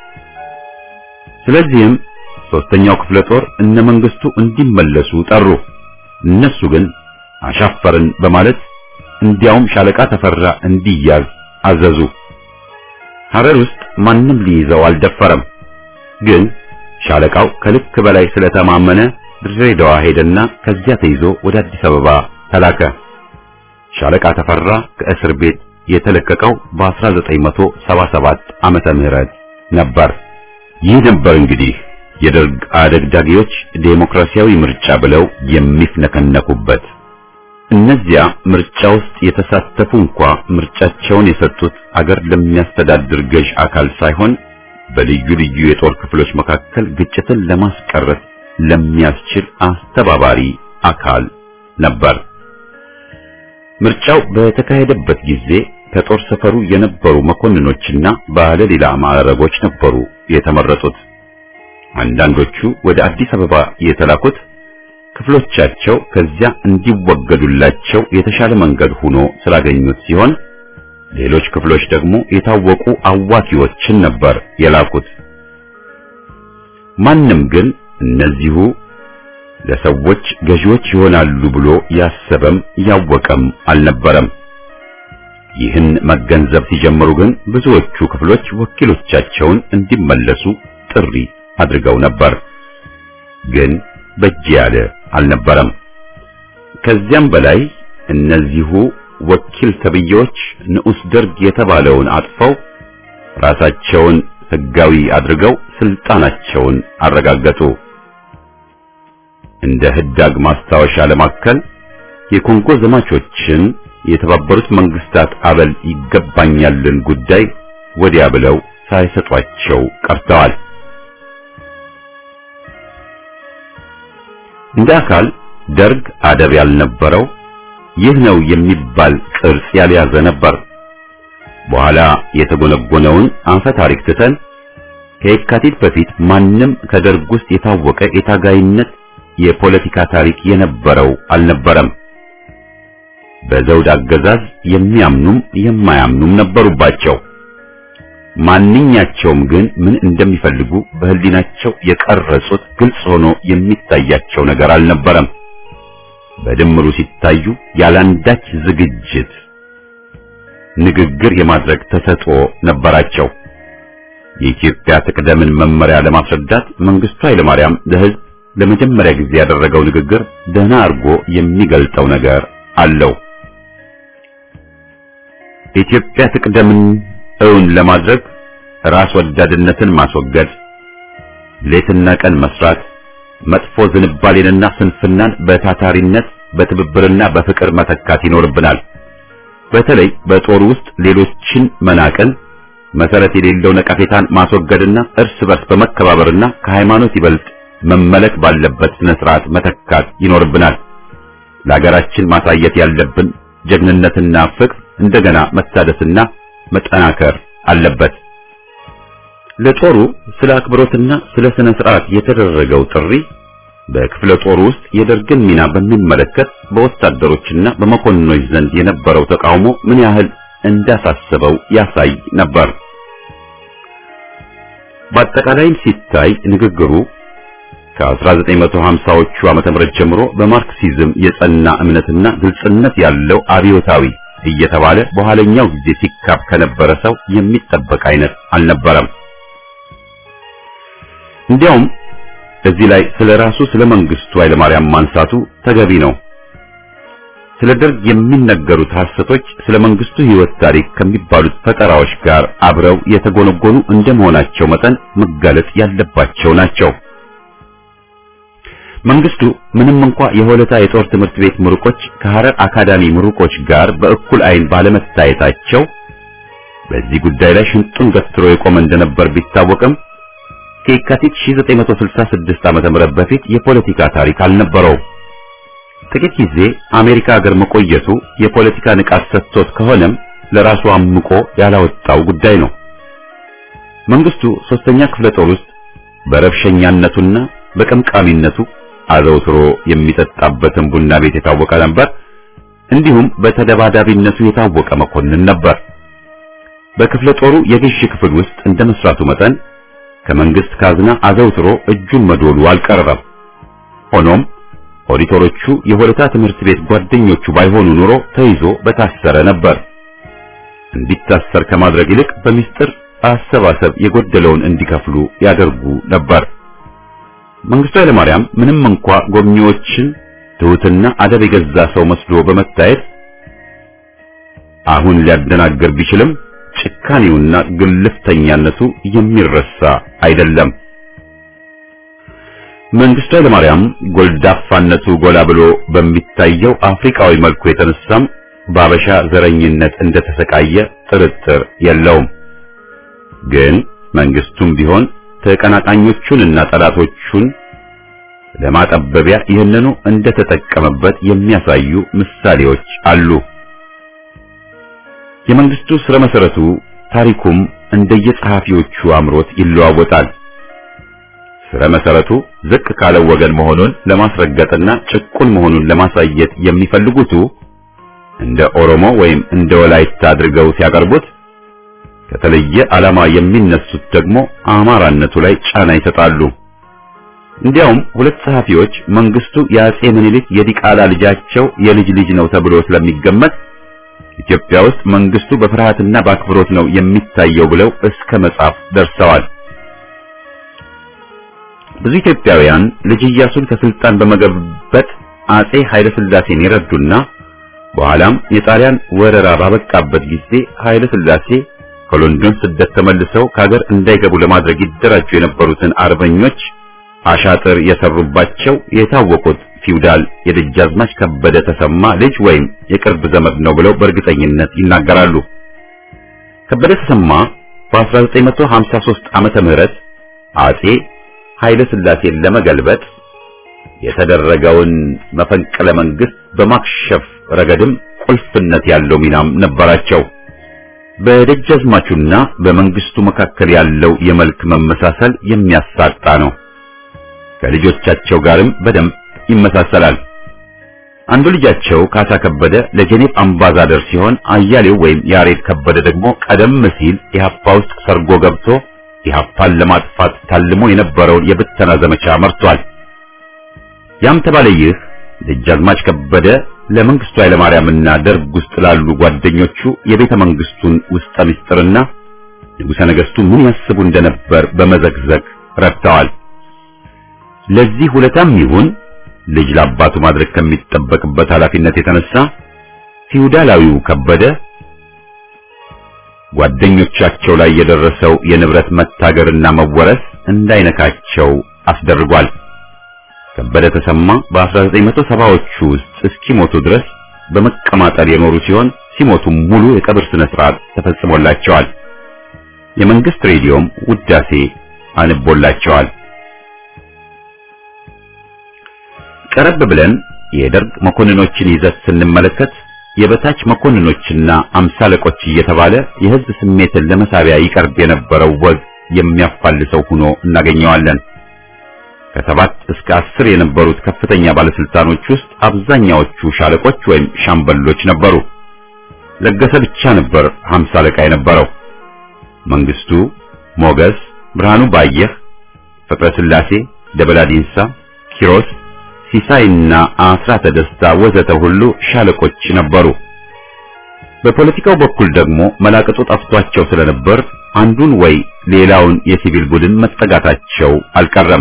ስለዚህም ሶስተኛው ክፍለ ጦር እነ መንግስቱ እንዲመለሱ ጠሩ። እነሱ ግን አሻፈርን በማለት እንዲያውም ሻለቃ ተፈራ እንዲያዝ አዘዙ። ሐረር ውስጥ ማንም ሊይዘው አልደፈረም። ግን ሻለቃው ከልክ በላይ ስለተማመነ ድሬዳዋ ሄደና ከዚያ ተይዞ ወደ አዲስ አበባ ተላከ። ሻለቃ ተፈራ ከእስር ቤት የተለቀቀው በአስራ ዘጠኝ መቶ ሰባ ሰባት ዓመተ ምህረት ነበር። ይህ ነበር እንግዲህ የደርግ አደግዳጊዎች ዴሞክራሲያዊ ምርጫ ብለው የሚፍነከነኩበት። እነዚያ ምርጫ ውስጥ የተሳተፉ እንኳ ምርጫቸውን የሰጡት አገር ለሚያስተዳድር ገዥ አካል ሳይሆን በልዩ ልዩ የጦር ክፍሎች መካከል ግጭትን ለማስቀረት ለሚያስችል አስተባባሪ አካል ነበር። ምርጫው በተካሄደበት ጊዜ ከጦር ሰፈሩ የነበሩ መኮንኖችና ባለሌላ ማዕረጎች ነበሩ የተመረጡት። አንዳንዶቹ ወደ አዲስ አበባ የተላኩት ክፍሎቻቸው ከዚያ እንዲወገዱላቸው የተሻለ መንገድ ሆኖ ስላገኙት ሲሆን ሌሎች ክፍሎች ደግሞ የታወቁ አዋኪዎችን ነበር የላኩት። ማንም ግን እነዚሁ ለሰዎች ገዢዎች ይሆናሉ ብሎ ያሰበም ያወቀም አልነበረም። ይህን መገንዘብ ሲጀምሩ ግን ብዙዎቹ ክፍሎች ወኪሎቻቸውን እንዲመለሱ ጥሪ አድርገው ነበር። ግን በእጅ ያለ አልነበረም። ከዚያም በላይ እነዚሁ ወኪል ተብዬዎች ንዑስ ደርግ የተባለውን አጥፈው ራሳቸውን ሕጋዊ አድርገው ስልጣናቸውን አረጋገጡ። እንደ ህዳግ ማስታወሻ ለማከል የኮንጎ ዘማቾችን የተባበሩት መንግስታት አበል ይገባኛልን ጉዳይ ወዲያ ብለው ሳይሰጧቸው ቀርተዋል። እንደ አካል ደርግ አደብ ያልነበረው ይህ ነው የሚባል ቅርጽ ያልያዘ ነበር። በኋላ የተጎነጎነውን አንፈ ታሪክ ትተን ከየካቲት በፊት ማንም ከደርግ ውስጥ የታወቀ የታጋይነት የፖለቲካ ታሪክ የነበረው አልነበረም። በዘውድ አገዛዝ የሚያምኑም የማያምኑም ነበሩባቸው። ማንኛቸውም ግን ምን እንደሚፈልጉ በህሊናቸው የቀረጹት ግልጽ ሆኖ የሚታያቸው ነገር አልነበረም። በድምሩ ሲታዩ ያላንዳች ዝግጅት ንግግር የማድረግ ተሰጥኦ ነበራቸው። የኢትዮጵያ ትቅደምን መመሪያ ለማስረዳት መንግስቱ ኃይለማርያም ለህዝብ ለመጀመሪያ ጊዜ ያደረገው ንግግር ደህና አርጎ የሚገልጠው ነገር አለው። ኢትዮጵያ ትቅደምን እውን ለማድረግ ራስ ወዳድነትን ማስወገድ፣ ሌትና ቀን መስራት፣ መጥፎ ዝንባሌንና ስንፍናን በታታሪነት በትብብርና በፍቅር መተካት ይኖርብናል። በተለይ በጦር ውስጥ ሌሎችን መናቅን፣ መሰረት የሌለው ነቀፌታን ማስወገድና እርስ በርስ በመከባበርና ከሃይማኖት ይበልጥ መመለክ ባለበት ስነ ስርዓት መተካት ይኖርብናል። ለሀገራችን ማሳየት ያለብን ጀግንነትና ፍቅር እንደገና መታደስና መጠናከር አለበት። ለጦሩ ስለ አክብሮትና ስለ ስነ ስርዓት የተደረገው ጥሪ በክፍለ ጦሩ ውስጥ የደርግን ሚና በሚመለከት በወታደሮችና በመኮንኖች ዘንድ የነበረው ተቃውሞ ምን ያህል እንዳሳሰበው ያሳይ ነበር። በአጠቃላይም ሲታይ ንግግሩ ከ1950ዎቹ ዓመተ ምህረት ጀምሮ በማርክሲዝም የጸና እምነትና ግልጽነት ያለው አብዮታዊ እየተባለ በኋለኛው ጊዜ ሲካብ ከነበረ ሰው የሚጠበቅ አይነት አልነበረም። እንዲያውም እዚህ ላይ ስለራሱ ስለ መንግስቱ ኃይለማርያም ማንሳቱ ተገቢ ነው። ስለ ደርግ የሚነገሩት ሐሰቶች ስለ መንግስቱ ሕይወት ታሪክ ከሚባሉት ፈጠራዎች ጋር አብረው የተጎነጎኑ እንደመሆናቸው መጠን መጋለጥ ያለባቸው ናቸው። መንግስቱ ምንም እንኳ የሆለታ የጦር ትምህርት ቤት ምሩቆች ከሐረር አካዳሚ ምሩቆች ጋር በእኩል አይን ባለመታየታቸው በዚህ ጉዳይ ላይ ሽንጡን ገትሮ የቆመ እንደነበር ቢታወቅም ከየካቲት ሺህ ዘጠኝ መቶ ስልሳ ስድስት ዓመተ ምህረት በፊት የፖለቲካ ታሪክ አልነበረው። ጥቂት ጊዜ አሜሪካ ሀገር መቆየቱ የፖለቲካ ንቃት ሰጥቶት ከሆነም ለራሱ አምቆ ያላወጣው ጉዳይ ነው። መንግስቱ ሶስተኛ ክፍለ ጦር ውስጥ በረብሸኛነቱና በቀምቃሚነቱ አዘውትሮ የሚጠጣበትን ቡና ቤት የታወቀ ነበር። እንዲሁም በተደባዳቢነቱ የታወቀ መኮንን ነበር። በክፍለ ጦሩ የግሽ ክፍል ውስጥ እንደመስራቱ መጠን ከመንግስት ካዝና አዘውትሮ እጁን መዶሉ አልቀረበም። ሆኖም ኦዲተሮቹ የሆለታ ትምህርት ቤት ጓደኞቹ ባይሆኑ ኑሮ ተይዞ በታሰረ ነበር። እንዲታሰር ከማድረግ ይልቅ በሚስጥር አሰባሰብ የጎደለውን እንዲከፍሉ ያደርጉ ነበር። መንግስቱ ኃይለማርያም ምንም እንኳ ጎብኚዎችን ትሁትና አደብ የገዛ ሰው መስሎ በመታየት አሁን ሊያደናገር ቢችልም ጭካኔውና ግልፍተኛነቱ የሚረሳ አይደለም። መንግስቱ ኃይለማርያም ጎልዳፋነቱ ጎላ ብሎ በሚታየው አፍሪካዊ መልኩ የተነሳም በአበሻ ዘረኝነት እንደተሰቃየ ጥርጥር የለውም። ግን መንግስቱም ቢሆን ተቀናቃኞቹንና ጠላቶቹን ለማጠበቢያ ይህንኑ እንደተጠቀመበት የሚያሳዩ ምሳሌዎች አሉ። የመንግስቱ ስረ መሰረቱ ታሪኩም እንደየጸሐፊዎቹ አምሮት ይለዋወጣል። ስረ መሰረቱ ዝቅ ካለው ወገን መሆኑን ለማስረገጥና ጭቁን መሆኑን ለማሳየት የሚፈልጉቱ እንደ ኦሮሞ ወይም እንደ ወላይታ አድርገው ሲያቀርቡት፣ ከተለየ ዓላማ የሚነሱት ደግሞ አማራነቱ ላይ ጫና ይሰጣሉ። እንዲያውም ሁለት ጸሐፊዎች መንግስቱ የአጼ ምኒልክ የዲቃላ ልጃቸው የልጅ ልጅ ነው ተብሎ ስለሚገመት ኢትዮጵያ ውስጥ መንግስቱ በፍርሃትና በአክብሮት ነው የሚታየው ብለው እስከ መጻፍ ደርሰዋል። ብዙ ኢትዮጵያውያን ልጅ ኢያሱን ከስልጣን በመገበት አጼ ኃይለ ሥላሴን የረዱና በኋላም የጣሊያን ወረራ ባበቃበት ጊዜ ኃይለ ሥላሴ ከሎንዶን ስደት ተመልሰው ከሀገር እንዳይገቡ ለማድረግ ይደራጁ የነበሩትን አርበኞች አሻጥር የሰሩባቸው የታወቁት ፊውዳል የደጃዝማች ከበደ ተሰማ ልጅ ወይም የቅርብ ዘመድ ነው ብለው በእርግጠኝነት ይናገራሉ። ከበደ ተሰማ በአስራ ዘጠኝ መቶ ሀምሳ ሦስት ዓመተ ምህረት አጼ ኃይለ ሥላሴን ለመገልበጥ የተደረገውን መፈንቅለ መንግስት በማክሸፍ ረገድም ቁልፍነት ያለው ሚናም ነበራቸው። በደጃዝማቹና በመንግስቱ መካከል ያለው የመልክ መመሳሰል የሚያሳጣ ነው። ከልጆቻቸው ጋርም በደንብ ይመሳሰላል። አንዱ ልጃቸው ካሳ ከበደ ለጄኔቭ አምባሳደር ሲሆን አያሌው ወይም ያሬድ ከበደ ደግሞ ቀደም ሲል ኢህአፓ ውስጥ ሰርጎ ገብቶ ኢህአፓን ለማጥፋት ታልሞ የነበረውን የብተና ዘመቻ መርቷል። ያም ተባለ ይህ ደጃዝማች ከበደ ለመንግስቱ ኃይለማርያምና ደርግ ውስጥ ላሉ ጓደኞቹ የቤተ መንግስቱን ውስጠ ምስጢርና ንጉሠ ነገሥቱ ምን ያስቡ እንደነበር በመዘግዘግ ረድተዋል። ለዚህ ሁለታም ይሁን ልጅ ለአባቱ ማድረግ ከሚጠበቅበት ኃላፊነት የተነሳ ፊውዳላዊው ከበደ ጓደኞቻቸው ላይ የደረሰው የንብረት መታገርና መወረስ እንዳይነካቸው አስደርጓል። ከበደ ተሰማ በአስራ ዘጠኝ መቶ ሰባዎቹ ውስጥ እስኪሞቱ ድረስ በመቀማጠል የኖሩ ሲሆን ሲሞቱም ሙሉ የቀብር ስነ ስርዓት ተፈጽሞላቸዋል። የመንግስት ሬዲዮም ውዳሴ አንቦላቸዋል። ቀረብ ብለን የደርግ መኮንኖችን ይዘት ስንመለከት የበታች መኮንኖችና አምሳለቆች እየተባለ የህዝብ ስሜትን ለመሳቢያ ይቀርብ የነበረው ወግ የሚያፋልሰው ሆኖ እናገኘዋለን። ከሰባት እስከ አስር የነበሩት ከፍተኛ ባለስልጣኖች ውስጥ አብዛኛዎቹ ሻለቆች ወይም ሻምበሎች ነበሩ። ለገሰ ብቻ ነበር ሀምሳ አለቃ የነበረው። መንግስቱ፣ ሞገስ፣ ብርሃኑ ባየህ፣ ፍቅረ ስላሴ፣ ደበላ ዲንሳ፣ ኪሮስ፣ ሲሳይና አስራተ ደስታ ወዘተ ሁሉ ሻለቆች ነበሩ። በፖለቲካው በኩል ደግሞ መላቀጡ ጠፍቷቸው ስለነበር አንዱን ወይ ሌላውን የሲቪል ቡድን መጠጋታቸው አልቀረም።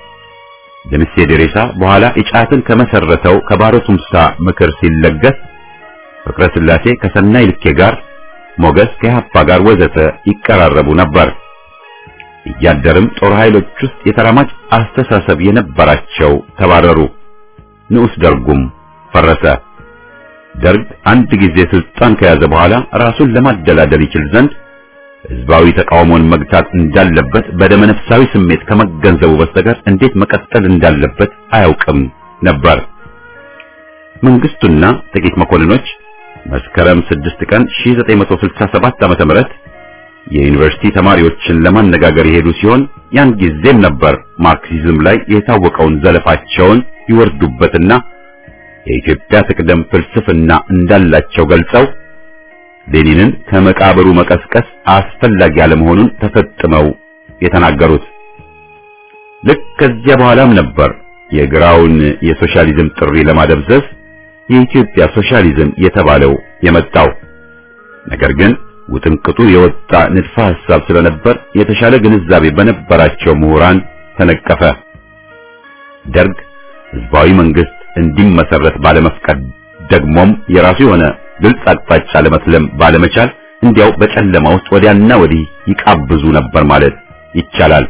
ደምሴ ደሬሳ በኋላ ኢጫትን ከመሰረተው ከባሮ ቱምሳ ምክር ሲለገስ ፍቅረ ስላሴ ከሰናይ ልኬ ጋር፣ ሞገስ ከኢህአፓ ጋር ወዘተ ይቀራረቡ ነበር። እያደርም ጦር ኃይሎች ውስጥ የተራማጅ አስተሳሰብ የነበራቸው ተባረሩ። ንዑስ ደርጉም ፈረሰ። ደርግ አንድ ጊዜ ስልጣን ከያዘ በኋላ ራሱን ለማደላደል ይችል ዘንድ ህዝባዊ ተቃውሞን መግታት እንዳለበት በደመነፍሳዊ ስሜት ከመገንዘቡ በስተቀር እንዴት መቀጠል እንዳለበት አያውቅም ነበር። መንግስቱና ጥቂት መኮንኖች መስከረም ስድስት ቀን ሺህ ዘጠኝ መቶ ስልሳ ሰባት ዓመተ ምህረት የዩኒቨርሲቲ ተማሪዎችን ለማነጋገር የሄዱ ሲሆን ያን ጊዜም ነበር ማርክሲዝም ላይ የታወቀውን ዘለፋቸውን ይወርዱበትና የኢትዮጵያ ትቅደም ፍልስፍና እንዳላቸው ገልጸው ሌኒንን ከመቃብሩ መቀስቀስ አስፈላጊ ያለመሆኑን ተፈጥመው የተናገሩት። ልክ ከዚያ በኋላም ነበር የግራውን የሶሻሊዝም ጥሪ ለማደብዘዝ የኢትዮጵያ ሶሻሊዝም የተባለው የመጣው። ነገር ግን ውጥንቅጡ የወጣ ንድፈ ሐሳብ ስለነበር የተሻለ ግንዛቤ በነበራቸው ምሁራን ተነቀፈ። ደርግ ህዝባዊ መንግስት እንዲመሰረት ባለመፍቀድ ደግሞም የራሱ የሆነ ግልጽ አቅጣጫ ለመስለም ባለመቻል እንዲያው በጨለማ ውስጥ ወዲያና ወዲህ ይቃብዙ ነበር ማለት ይቻላል።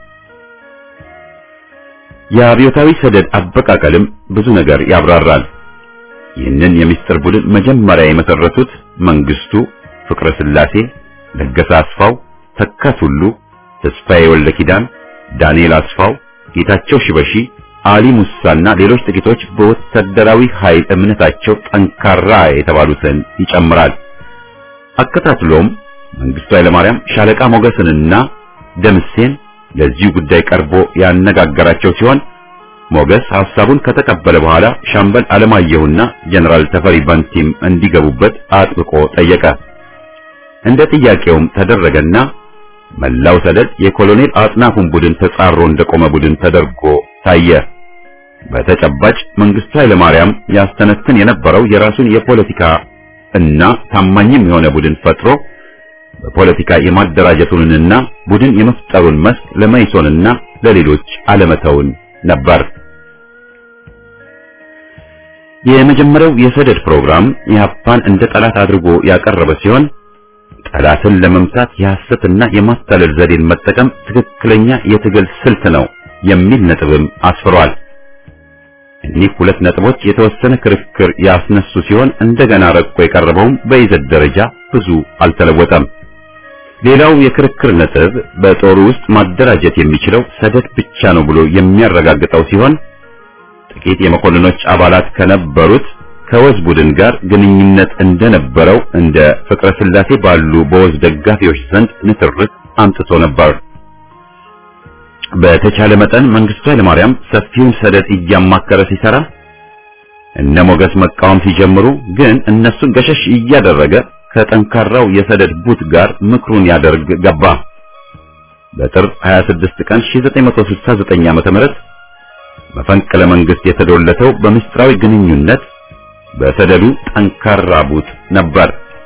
የአብዮታዊ ሰደድ አበቃቀልም ብዙ ነገር ያብራራል። ይህንን የሚስጥር ቡድን መጀመሪያ የመሰረቱት መንግስቱ፣ ፍቅረ ስላሴ፣ ለገሰ አስፋው፣ ተካቱሉ፣ ተስፋዬ ወልደ ኪዳን፣ ዳንኤል አስፋው፣ ጌታቸው ሽበሺ፣ አሊ ሙሳና ሌሎች ጥቂቶች በወታደራዊ ኃይል እምነታቸው ጠንካራ የተባሉትን ይጨምራል። አከታትሎም መንግስቱ ኃይለማርያም ሻለቃ ሞገስንና ደምሴን ለዚህ ጉዳይ ቀርቦ ያነጋገራቸው ሲሆን ሞገስ ሐሳቡን ከተቀበለ በኋላ ሻምበል አለማየሁና ጀነራል ተፈሪ በንቲም እንዲገቡበት አጥብቆ ጠየቀ። እንደ ጥያቄውም ተደረገና መላው ሰደድ የኮሎኔል አጥናፉን ቡድን ተጻሮ እንደቆመ ቡድን ተደርጎ ታየ። በተጨባጭ መንግስቱ ኃይለማርያም ያስተነትን የነበረው የራሱን የፖለቲካ እና ታማኝም የሆነ ቡድን ፈጥሮ በፖለቲካ የማደራጀቱንና ቡድን የመፍጠሩን መስክ ለመይሶንና ለሌሎች አለመተውን ነበር። የመጀመሪያው የሰደድ ፕሮግራም ኢህአፓን እንደ ጠላት አድርጎ ያቀረበ ሲሆን ጠላትን ለመምታት የሐሰትና የማታለል ዘዴን መጠቀም ትክክለኛ የትግል ስልት ነው የሚል ነጥብም አስፍሯል። እኒህ ሁለት ነጥቦች የተወሰነ ክርክር ያስነሱ ሲሆን እንደገና ረቆ የቀረበውም በይዘት ደረጃ ብዙ አልተለወጠም። ሌላው የክርክር ነጥብ በጦሩ ውስጥ ማደራጀት የሚችለው ሰደድ ብቻ ነው ብሎ የሚያረጋግጠው ሲሆን ጥቂት የመኮንኖች አባላት ከነበሩት ከወዝ ቡድን ጋር ግንኙነት እንደነበረው እንደ ፍቅረ ስላሴ ባሉ በወዝ ደጋፊዎች ዘንድ ንትርክ አምጥቶ ነበር። በተቻለ መጠን መንግስቱ ኃይለማርያም ሰፊውን ሰደድ እያማከረ ሲሰራ እነ ሞገስ መቃወም ሲጀምሩ ግን እነሱን ገሸሽ እያደረገ ከጠንካራው የሰደድ ቡት ጋር ምክሩን ያደርግ ገባ። በጥር ሃያ ስድስት ቀን ሺህ ዘጠኝ መቶ ስልሳ ዘጠኝ ዓመተ ምህረት መፈንቅለ መንግስት የተዶለተው በምስጢራዊ ግንኙነት በሰደዱ ጠንካራ ቡት ነበር።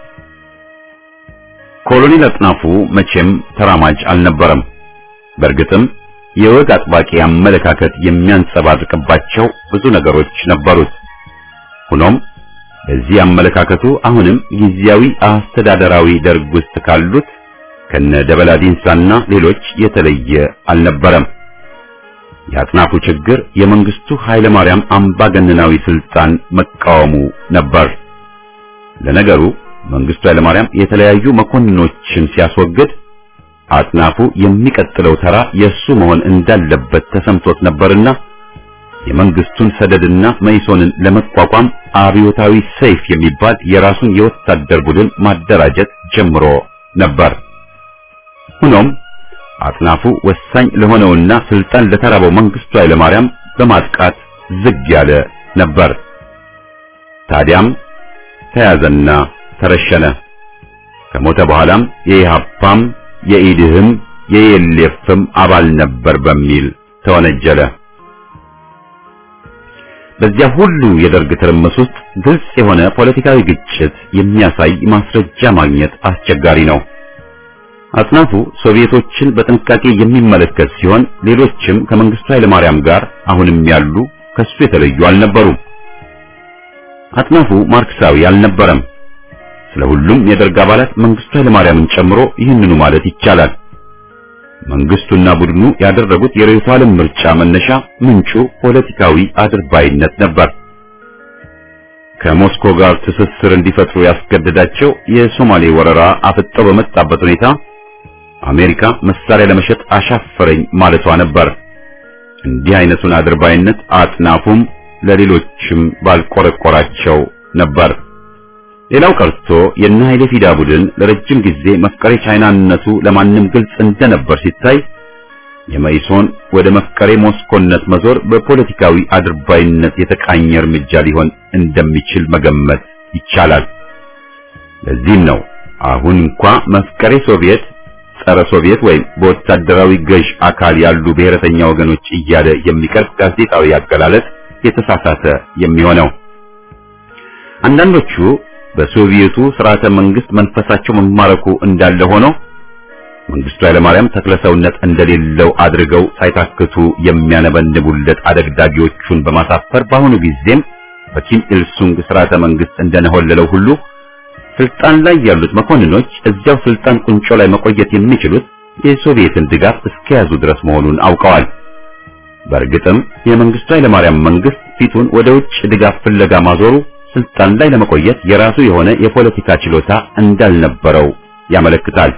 ኮሎኔል አጥናፉ መቼም ተራማጅ አልነበረም። በእርግጥም የወግ አጥባቂ አመለካከት የሚያንጸባርቅባቸው ብዙ ነገሮች ነበሩት። ሆኖም በዚህ አመለካከቱ አሁንም ጊዜያዊ አስተዳደራዊ ደርግ ውስጥ ካሉት ከነ ደበላ ዲንሳና ሌሎች የተለየ አልነበረም። የአጥናፉ ችግር የመንግስቱ ኃይለማርያም አምባገነናዊ ስልጣን መቃወሙ ነበር። ለነገሩ መንግስቱ ኃይለማርያም የተለያዩ መኮንኖችን ሲያስወግድ አጥናፉ የሚቀጥለው ተራ የሱ መሆን እንዳለበት ተሰምቶት ነበርና የመንግስቱን ሰደድና መይሶንን ለመቋቋም አብዮታዊ ሰይፍ የሚባል የራሱን የወታደር ቡድን ማደራጀት ጀምሮ ነበር። ሆኖም አጥናፉ ወሳኝ ለሆነውና ስልጣን ለተራበው መንግስቱ ኃይለማርያም በማጥቃት ዝግ ያለ ነበር። ታዲያም ተያዘና ተረሸነ። ከሞተ በኋላም የኢሃፓም የኢድህም የየሌፍም አባል ነበር በሚል ተወነጀለ። በዚያ ሁሉ የደርግ ትርምስ ውስጥ ግልጽ የሆነ ፖለቲካዊ ግጭት የሚያሳይ ማስረጃ ማግኘት አስቸጋሪ ነው። አጥናፉ ሶቪየቶችን በጥንቃቄ የሚመለከት ሲሆን ሌሎችም ከመንግስቱ ኃይለማርያም ጋር አሁንም ያሉ ከሱ የተለዩ አልነበሩም። አጥናፉ ማርክሳዊ አልነበረም። ስለሁሉም የደርግ አባላት መንግስቱ ኃይለማርያምን ጨምሮ ይህንኑ ማለት ይቻላል። መንግስቱና ቡድኑ ያደረጉት የርዕዮተ ዓለም ምርጫ መነሻ ምንጩ ፖለቲካዊ አድርባይነት ነበር። ከሞስኮ ጋር ትስስር እንዲፈጥሩ ያስገደዳቸው የሶማሌ ወረራ አፍጠው በመጣበት ሁኔታ አሜሪካ መሳሪያ ለመሸጥ አሻፈረኝ ማለቷ ነበር። እንዲህ አይነቱን አድርባይነት አጥናፉም ለሌሎችም ባልቆረቆራቸው ነበር። ሌላው ቀርቶ የነ ኃይሌ ፊዳ ቡድን ለረጅም ጊዜ መፍቀሬ ቻይናነቱ ለማንም ግልጽ እንደነበር ሲታይ የመይሶን ወደ መፍቀሬ ሞስኮነት መዞር በፖለቲካዊ አድርባይነት የተቃኘ እርምጃ ሊሆን እንደሚችል መገመት ይቻላል። ለዚህም ነው አሁን እንኳ መፍቀሬ ሶቪየት፣ ጸረ ሶቪየት ወይም በወታደራዊ ገዥ አካል ያሉ ብሔረተኛ ወገኖች እያለ የሚቀርብ ጋዜጣዊ አገላለጽ የተሳሳተ የሚሆነው። አንዳንዶቹ በሶቪየቱ ስርዓተ መንግስት መንፈሳቸው መማረኩ እንዳለ ሆኖ መንግስቱ ኃይለማርያም ተክለሰውነት እንደሌለው አድርገው ሳይታክቱ የሚያነበንቡለት አደግዳጊዎቹን በማሳፈር በአሁኑ ጊዜም በኪም ኢልሱንግ ስርዓተ መንግስት እንደነሆለለው ሁሉ ስልጣን ላይ ያሉት መኮንኖች እዚያው ስልጣን ቁንጮ ላይ መቆየት የሚችሉት የሶቪየትን ድጋፍ እስከያዙ ድረስ መሆኑን አውቀዋል። በእርግጥም የመንግስቱ ኃይለማርያም መንግስት ፊቱን ወደ ውጭ ድጋፍ ፍለጋ ማዞሩ ስልጣን ላይ ለመቆየት የራሱ የሆነ የፖለቲካ ችሎታ እንዳልነበረው ያመለክታል።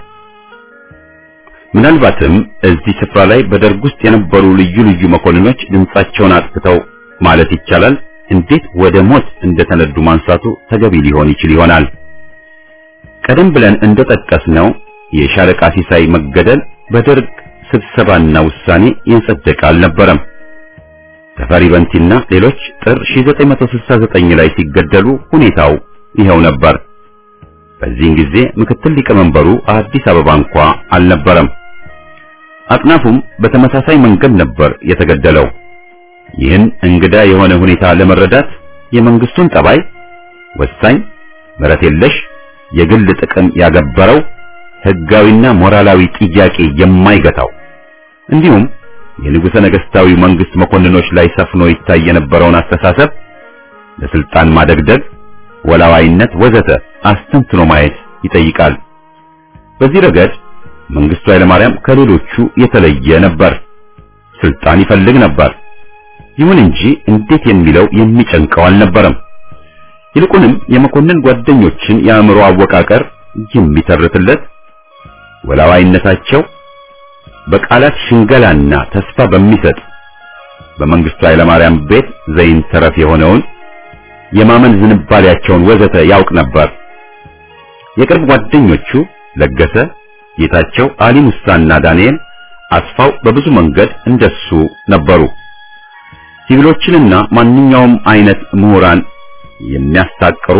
ምናልባትም እዚህ ስፍራ ላይ በደርግ ውስጥ የነበሩ ልዩ ልዩ መኮንኖች ድምጻቸውን አጥፍተው ማለት ይቻላል እንዴት ወደ ሞት እንደተነዱ ማንሳቱ ተገቢ ሊሆን ይችል ይሆናል። ቀደም ብለን እንደጠቀስነው የሻለቃ ሲሳይ መገደል በደርግ ስብሰባና ውሳኔ የጸደቀ አልነበረም። ተፈሪ በንቲና ሌሎች ጥር ሺህ ዘጠኝ መቶ ስልሳ ዘጠኝ ላይ ሲገደሉ ሁኔታው ይኸው ነበር። በዚህን ጊዜ ምክትል ሊቀመንበሩ አዲስ አበባ እንኳ አልነበረም። አጥናፉም በተመሳሳይ መንገድ ነበር የተገደለው። ይህን እንግዳ የሆነ ሁኔታ ለመረዳት የመንግስቱን ጠባይ ወሳኝ፣ ምሕረት የለሽ፣ የግል ጥቅም ያገበረው ህጋዊና ሞራላዊ ጥያቄ የማይገታው እንዲሁም የንጉሠ ነገሥታዊ መንግስት መኮንኖች ላይ ሰፍኖ ይታይ የነበረውን አስተሳሰብ ለስልጣን ማደግደግ፣ ወላዋይነት ወዘተ አስተንትኖ ማየት ይጠይቃል። በዚህ ረገድ መንግስቱ ኃይለማርያም ከሌሎቹ የተለየ ነበር። ስልጣን ይፈልግ ነበር። ይሁን እንጂ እንዴት የሚለው የሚጨንቀው አልነበረም። ይልቁንም የመኮንን ጓደኞችን የአእምሮ አወቃቀር የሚተርትለት ወላዋይነታቸው በቃላት ሽንገላና ተስፋ በሚሰጥ በመንግስቱ ኃይለማርያም ቤት ዘይን ተረፍ የሆነውን የማመን ዝንባሌያቸውን ወዘተ ያውቅ ነበር። የቅርብ ጓደኞቹ ለገሰ፣ ጌታቸው፣ አሊ ሙሳና ዳንኤል አስፋው በብዙ መንገድ እንደሱ ነበሩ። ሲቪሎችንና ማንኛውም አይነት ምሁራን የሚያስታቅሩ፣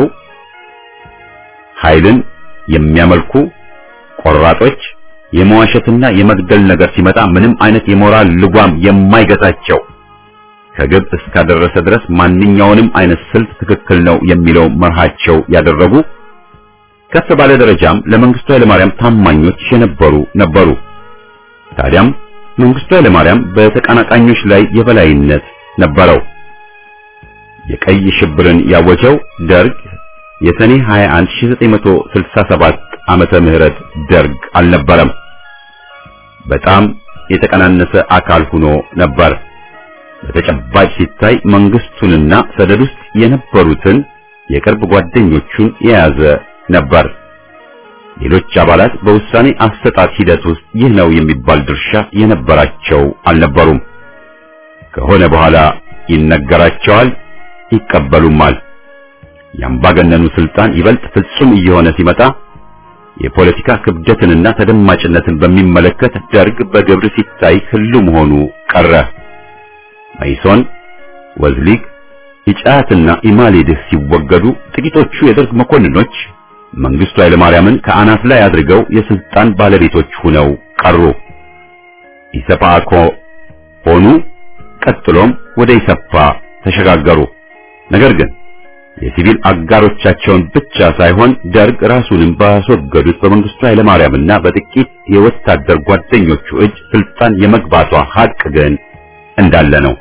ኃይልን የሚያመልኩ ቆራጦች፣ የመዋሸትና የመግደል ነገር ሲመጣ ምንም አይነት የሞራል ልጓም የማይገታቸው ከግብ እስካደረሰ ድረስ ማንኛውንም አይነት ስልት ትክክል ነው የሚለው መርሃቸው ያደረጉ ከፍ ባለ ደረጃም ለመንግስቱ ኃይለማርያም ታማኞች የነበሩ ነበሩ። ታዲያም መንግስቱ ኃይለማርያም በተቀናቃኞች ላይ የበላይነት ነበረው። የቀይ ሽብርን ያወጀው ደርግ የሰኔ ሃያ አንድ ሺህ ዘጠኝ መቶ ስልሳ ሰባት ዓመተ ምህረት ደርግ አልነበረም። በጣም የተቀናነሰ አካል ሆኖ ነበር። በተጨባጭ ሲታይ መንግስቱንና ሰደድ ውስጥ የነበሩትን የቅርብ ጓደኞቹን የያዘ ነበር። ሌሎች አባላት በውሳኔ አሰጣጥ ሂደት ውስጥ ይህ ነው የሚባል ድርሻ የነበራቸው አልነበሩም። ከሆነ በኋላ ይነገራቸዋል፣ ይቀበሉማል። የአምባገነኑ ስልጣን ይበልጥ ፍጹም እየሆነ ሲመጣ የፖለቲካ ክብደትንና ተደማጭነትን በሚመለከት ደርግ በግብር ሲታይ ህልው መሆኑ ቀረ። መይሶን፣ ወዝሊግ፣ ኢጫትና ኢማሌድህ ሲወገዱ ጥቂቶቹ የደርግ መኮንኖች መንግስቱ ኃይለማርያምን ከአናት ላይ አድርገው የስልጣን ባለቤቶች ሆነው ቀሩ። ኢሰፓኮ ሆኑ። ቀጥሎም ወደ ኢሰፓ ተሸጋገሩ። ነገር ግን የሲቪል አጋሮቻቸውን ብቻ ሳይሆን ደርግ ራሱንም ባስወገዱት በመንግስቱ ኃይለማርያምና በጥቂት የወታደር ጓደኞቹ እጅ ስልጣን የመግባቷ ሀቅ ግን እንዳለ ነው።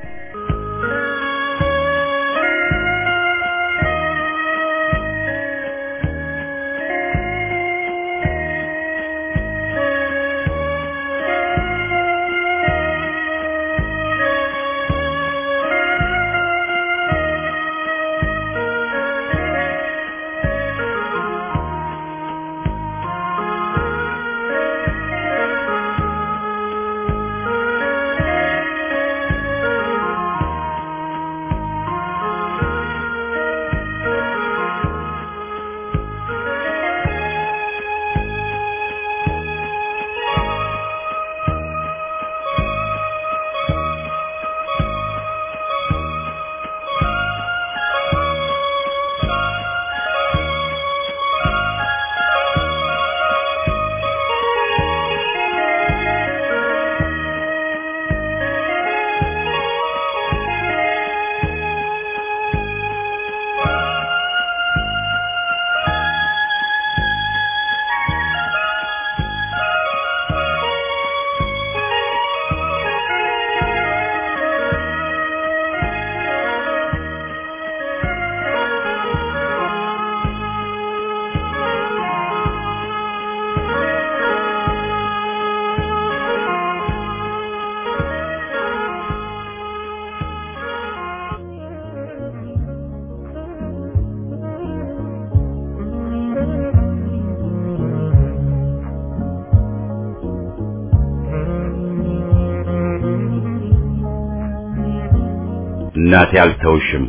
እናቴ አልተውሽም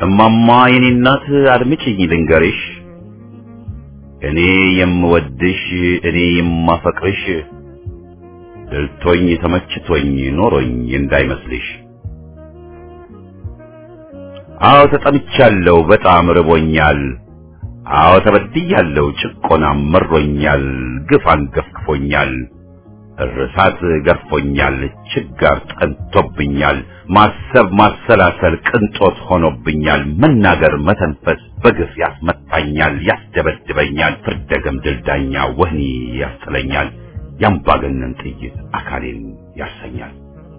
እማማ የኔ እናት አድምጪኝ ልንገርሽ እኔ የምወድሽ እኔ የማፈቅርሽ ደልቶኝ ተመችቶኝ ኖሮኝ እንዳይመስልሽ አዎ ተጠምቻለሁ በጣም ርቦኛል አዎ ተበድያለሁ ጭቆናም መሮኛል ግፍ አንገፍግፎኛል እርሳት ገርፎኛል ችጋር ጠንቶብኛል ማሰብ ማሰላሰል ቅንጦት ሆኖብኛል መናገር መተንፈስ በግፍ ያስመታኛል ያስደበድበኛል ፍርደገም ድልዳኛ ወህኒ ያስጥለኛል ያምባገነን ጥይት አካሌን ያሰኛል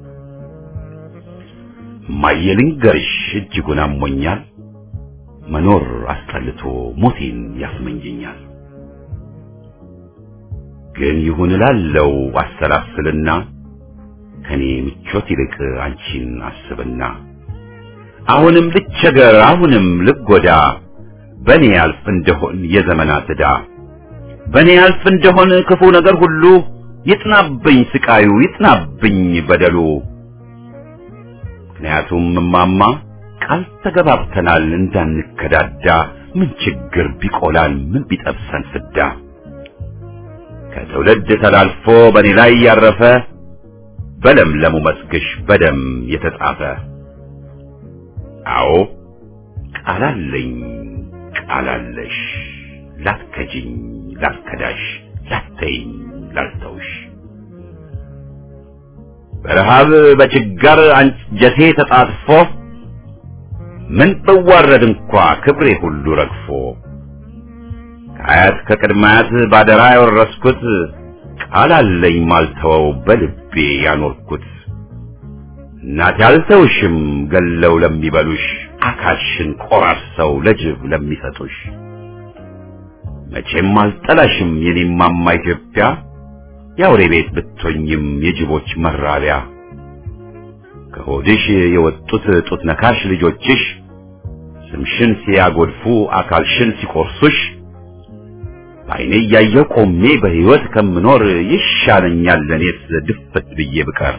ማየልንገርሽ እጅጉን አሞኛል መኖር አስጠልቶ ሞቴን ያስመኘኛል ግን ይሁን እላለው አሰላስልና ከኔ ምቾት ይልቅ አንቺን አስብና አሁንም ልቸገር አሁንም ልጎዳ በኔ ያልፍ እንደሆን የዘመናት ዕዳ በኔ ያልፍ እንደሆን ክፉ ነገር ሁሉ ይጥናብኝ ስቃዩ ይጥናብኝ በደሉ ምክንያቱም እማማ ቃል ተገባብተናል እንዳንከዳዳ ምን ችግር ቢቆላል ምን ቢጠብሰን ፍዳ ከትውልድ ተላልፎ በኔ ላይ ያረፈ በለምለሙ መስክሽ በደም የተጻፈ አዎ ቃላለኝ ቃላለሽ ላትከጂኝ ላትከዳሽ ላትተይኝ ላልተውሽ በረሃብ በችጋር አንጀቴ ተጣጥፎ ምን ብዋረድ እንኳ ክብሬ ሁሉ ረግፎ ከአያት ከቅድማያት ባደራ ያወረስኩት ቃል አለኝ ማልተወው በልቤ ያኖርኩት እናት ያልተውሽም ገለው ለሚበሉሽ አካልሽን ቆራርሰው ለጅብ ለሚሰጡሽ መቼም አልጠላሽም የኔማማ ኢትዮጵያ ያውሬ ቤት ብትሆኝም የጅቦች መራቢያ ከሆድሽ የወጡት ጡት ነካሽ ልጆችሽ ስምሽን ሲያጎድፉ አካልሽን ሲቆርሱሽ በዓይኔ እያየሁ ቆሜ በሕይወት ከምኖር ይሻለኛል ለኔስ ድፍት ብዬ ብቀር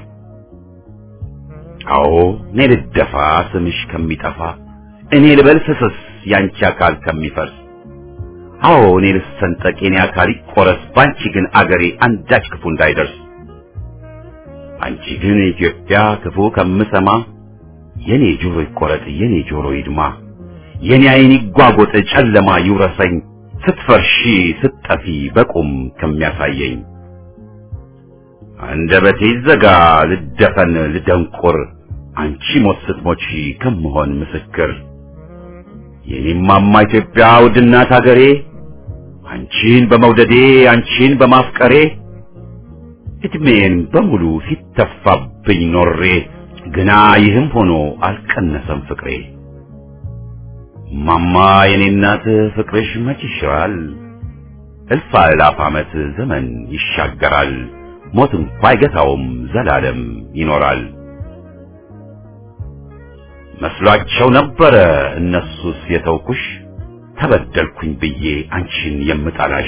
አዎ እኔ ልደፋ ስምሽ ከሚጠፋ እኔ ልበል ፍስስ ያንቺ አካል ከሚፈርስ አዎ እኔ ልሰንጠቅ የኔ አካል ይቆረስ ባንቺ ግን አገሬ አንዳች ክፉ እንዳይደርስ አንቺ ግን ኢትዮጵያ ክፉ ከምሰማ የኔ ጆሮ ይቆረጥ የኔ ጆሮ ይድማ የኔ ዓይን ይጓጎጥ ጨለማ ይውረሰኝ ስትፈርሺ ስትጠፊ በቁም ከሚያሳየኝ አንደበቴ ይዘጋ ልደፈን ልደንቁር አንቺ ሞት ስትሞቺ ከምሆን ምስክር የኔማማ ኢትዮጵያ ውድናት አገሬ አንቺን በመውደዴ አንቺን በማፍቀሬ እድሜን በሙሉ ሲተፋብኝ ኖሬ ግና ይህም ሆኖ አልቀነሰም ፍቅሬ ማማ የኔ እናት ፍቅርሽ መች ይሽራል እልፍ አእላፍ ዓመት ዘመን ይሻገራል ሞት እንኳ አይገታውም ዘላለም ይኖራል መስሏቸው ነበረ እነሱስ የተውኩሽ ተበደልኩኝ ብዬ አንቺን የምጠላሽ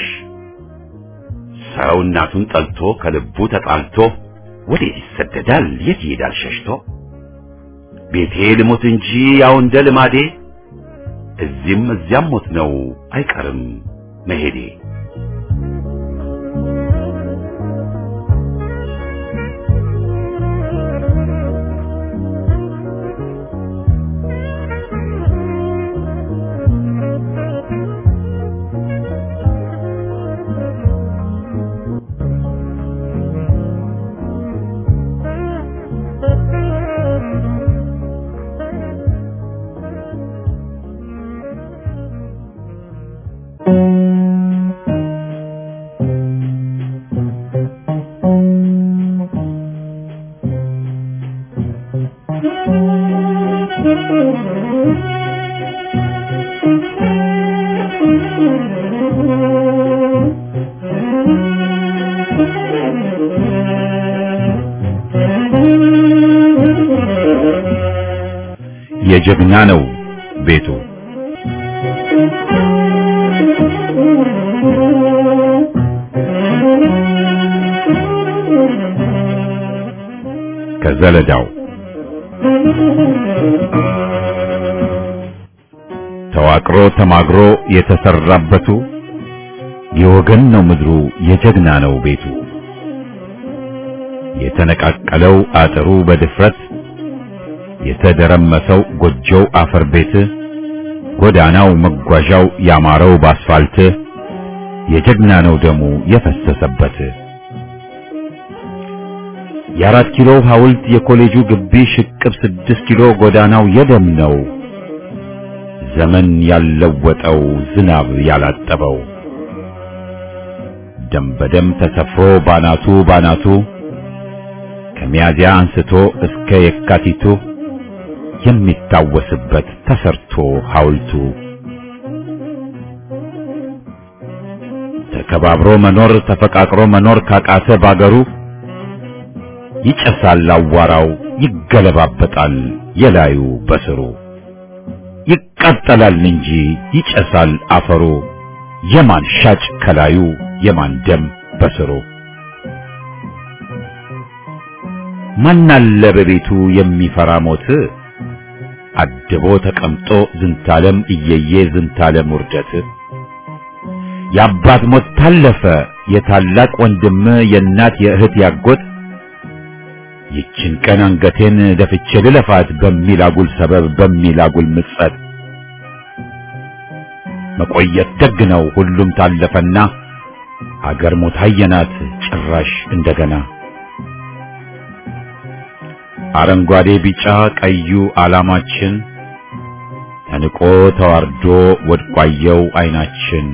ሰው እናቱን ጠልቶ ከልቡ ተጣልቶ ወዴት ይሰደዳል የት ይሄዳል ሸሽቶ ቤቴ ልሞት እንጂ ያው እንደ ልማዴ እዚህም እዚያም ሞት ነው አይቀርም መሄዴ የጀግና ነው ቤቱ ከዘለዳው ተዋቅሮ ተማግሮ የተሰራበቱ የወገን ነው ምድሩ የጀግና ነው ቤቱ። የተነቃቀለው አጥሩ በድፍረት የተደረመሰው ጎጆው አፈር ቤት ጎዳናው መጓዣው ያማረው ባስፋልት የጀግና ነው ደሙ የፈሰሰበት። የአራት ኪሎ ሐውልት የኮሌጁ ግቢ ሽቅብ ስድስት ኪሎ ጎዳናው የደም ነው ዘመን ያለወጠው ዝናብ ያላጠበው። ደም በደም ተሰፍሮ ባናቱ ባናቱ ከሚያዚያ አንስቶ እስከ የካቲቱ የሚታወስበት ተሰርቶ ሐውልቱ። ተከባብሮ መኖር ተፈቃቅሮ መኖር ካቃተ ባገሩ ይጨሳል አዋራው ይገለባበጣል የላዩ በስሩ። ይቃጠላል እንጂ ይጨሳል አፈሩ የማን ሻጭ ከላዩ የማን ደም በስሩ። ማናለ በቤቱ የሚፈራ ሞት አድቦ ተቀምጦ ዝንታለም እየየ ዝንታለም ውርደት። የአባት ሞት ታለፈ የታላቅ ወንድም የእናት የእህት ያጎት ይችን ቀን አንገቴን ደፍቼ ልለፋት በሚል አጉል ሰበብ በሚል አጉል ምጸት። መቆየት ደግ ነው ሁሉም ታለፈና አገር ሞት አየናት ጭራሽ እንደገና። አረንጓዴ ቢጫ ቀዩ ዓላማችን ተንቆ ተዋርዶ ወድቋየው አይናችን።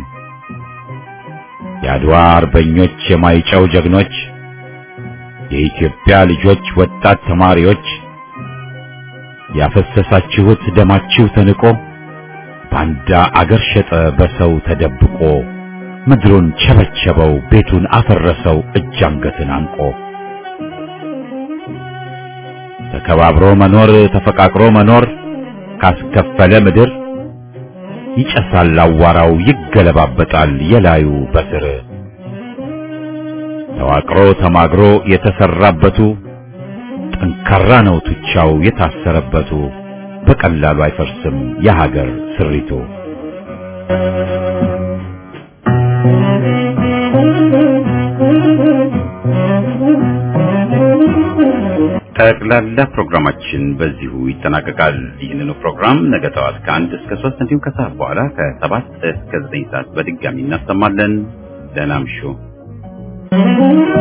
የአድዋ አርበኞች የማይጨው ጀግኖች የኢትዮጵያ ልጆች ወጣት ተማሪዎች ያፈሰሳችሁት ደማችሁ ተንቆ ባንዳ አገር ሸጠ በሰው ተደብቆ ምድሩን ቸበቸበው ቤቱን አፈረሰው እጅ አንገትን አንቆ። ተከባብሮ መኖር ተፈቃቅሮ መኖር ካስከፈለ ምድር ይጨሳል አዋራው ይገለባበጣል የላዩ በስር። ተዋቅሮ ተማግሮ የተሰራበቱ ጠንካራ ነው ቱቻው የታሰረበቱ በቀላሉ አይፈርስም የሀገር ስሪቱ። ጠቅላላ ፕሮግራማችን በዚሁ ይጠናቀቃል። ይህንኑ ፕሮግራም ነገ ጠዋት ከአንድ እስከ ሶስት እንዲሁም ከሰዓት በኋላ ከሰባት እስከ ዘጠኝ ሰዓት በድጋሚ እናሰማለን። ደህና እምሹ።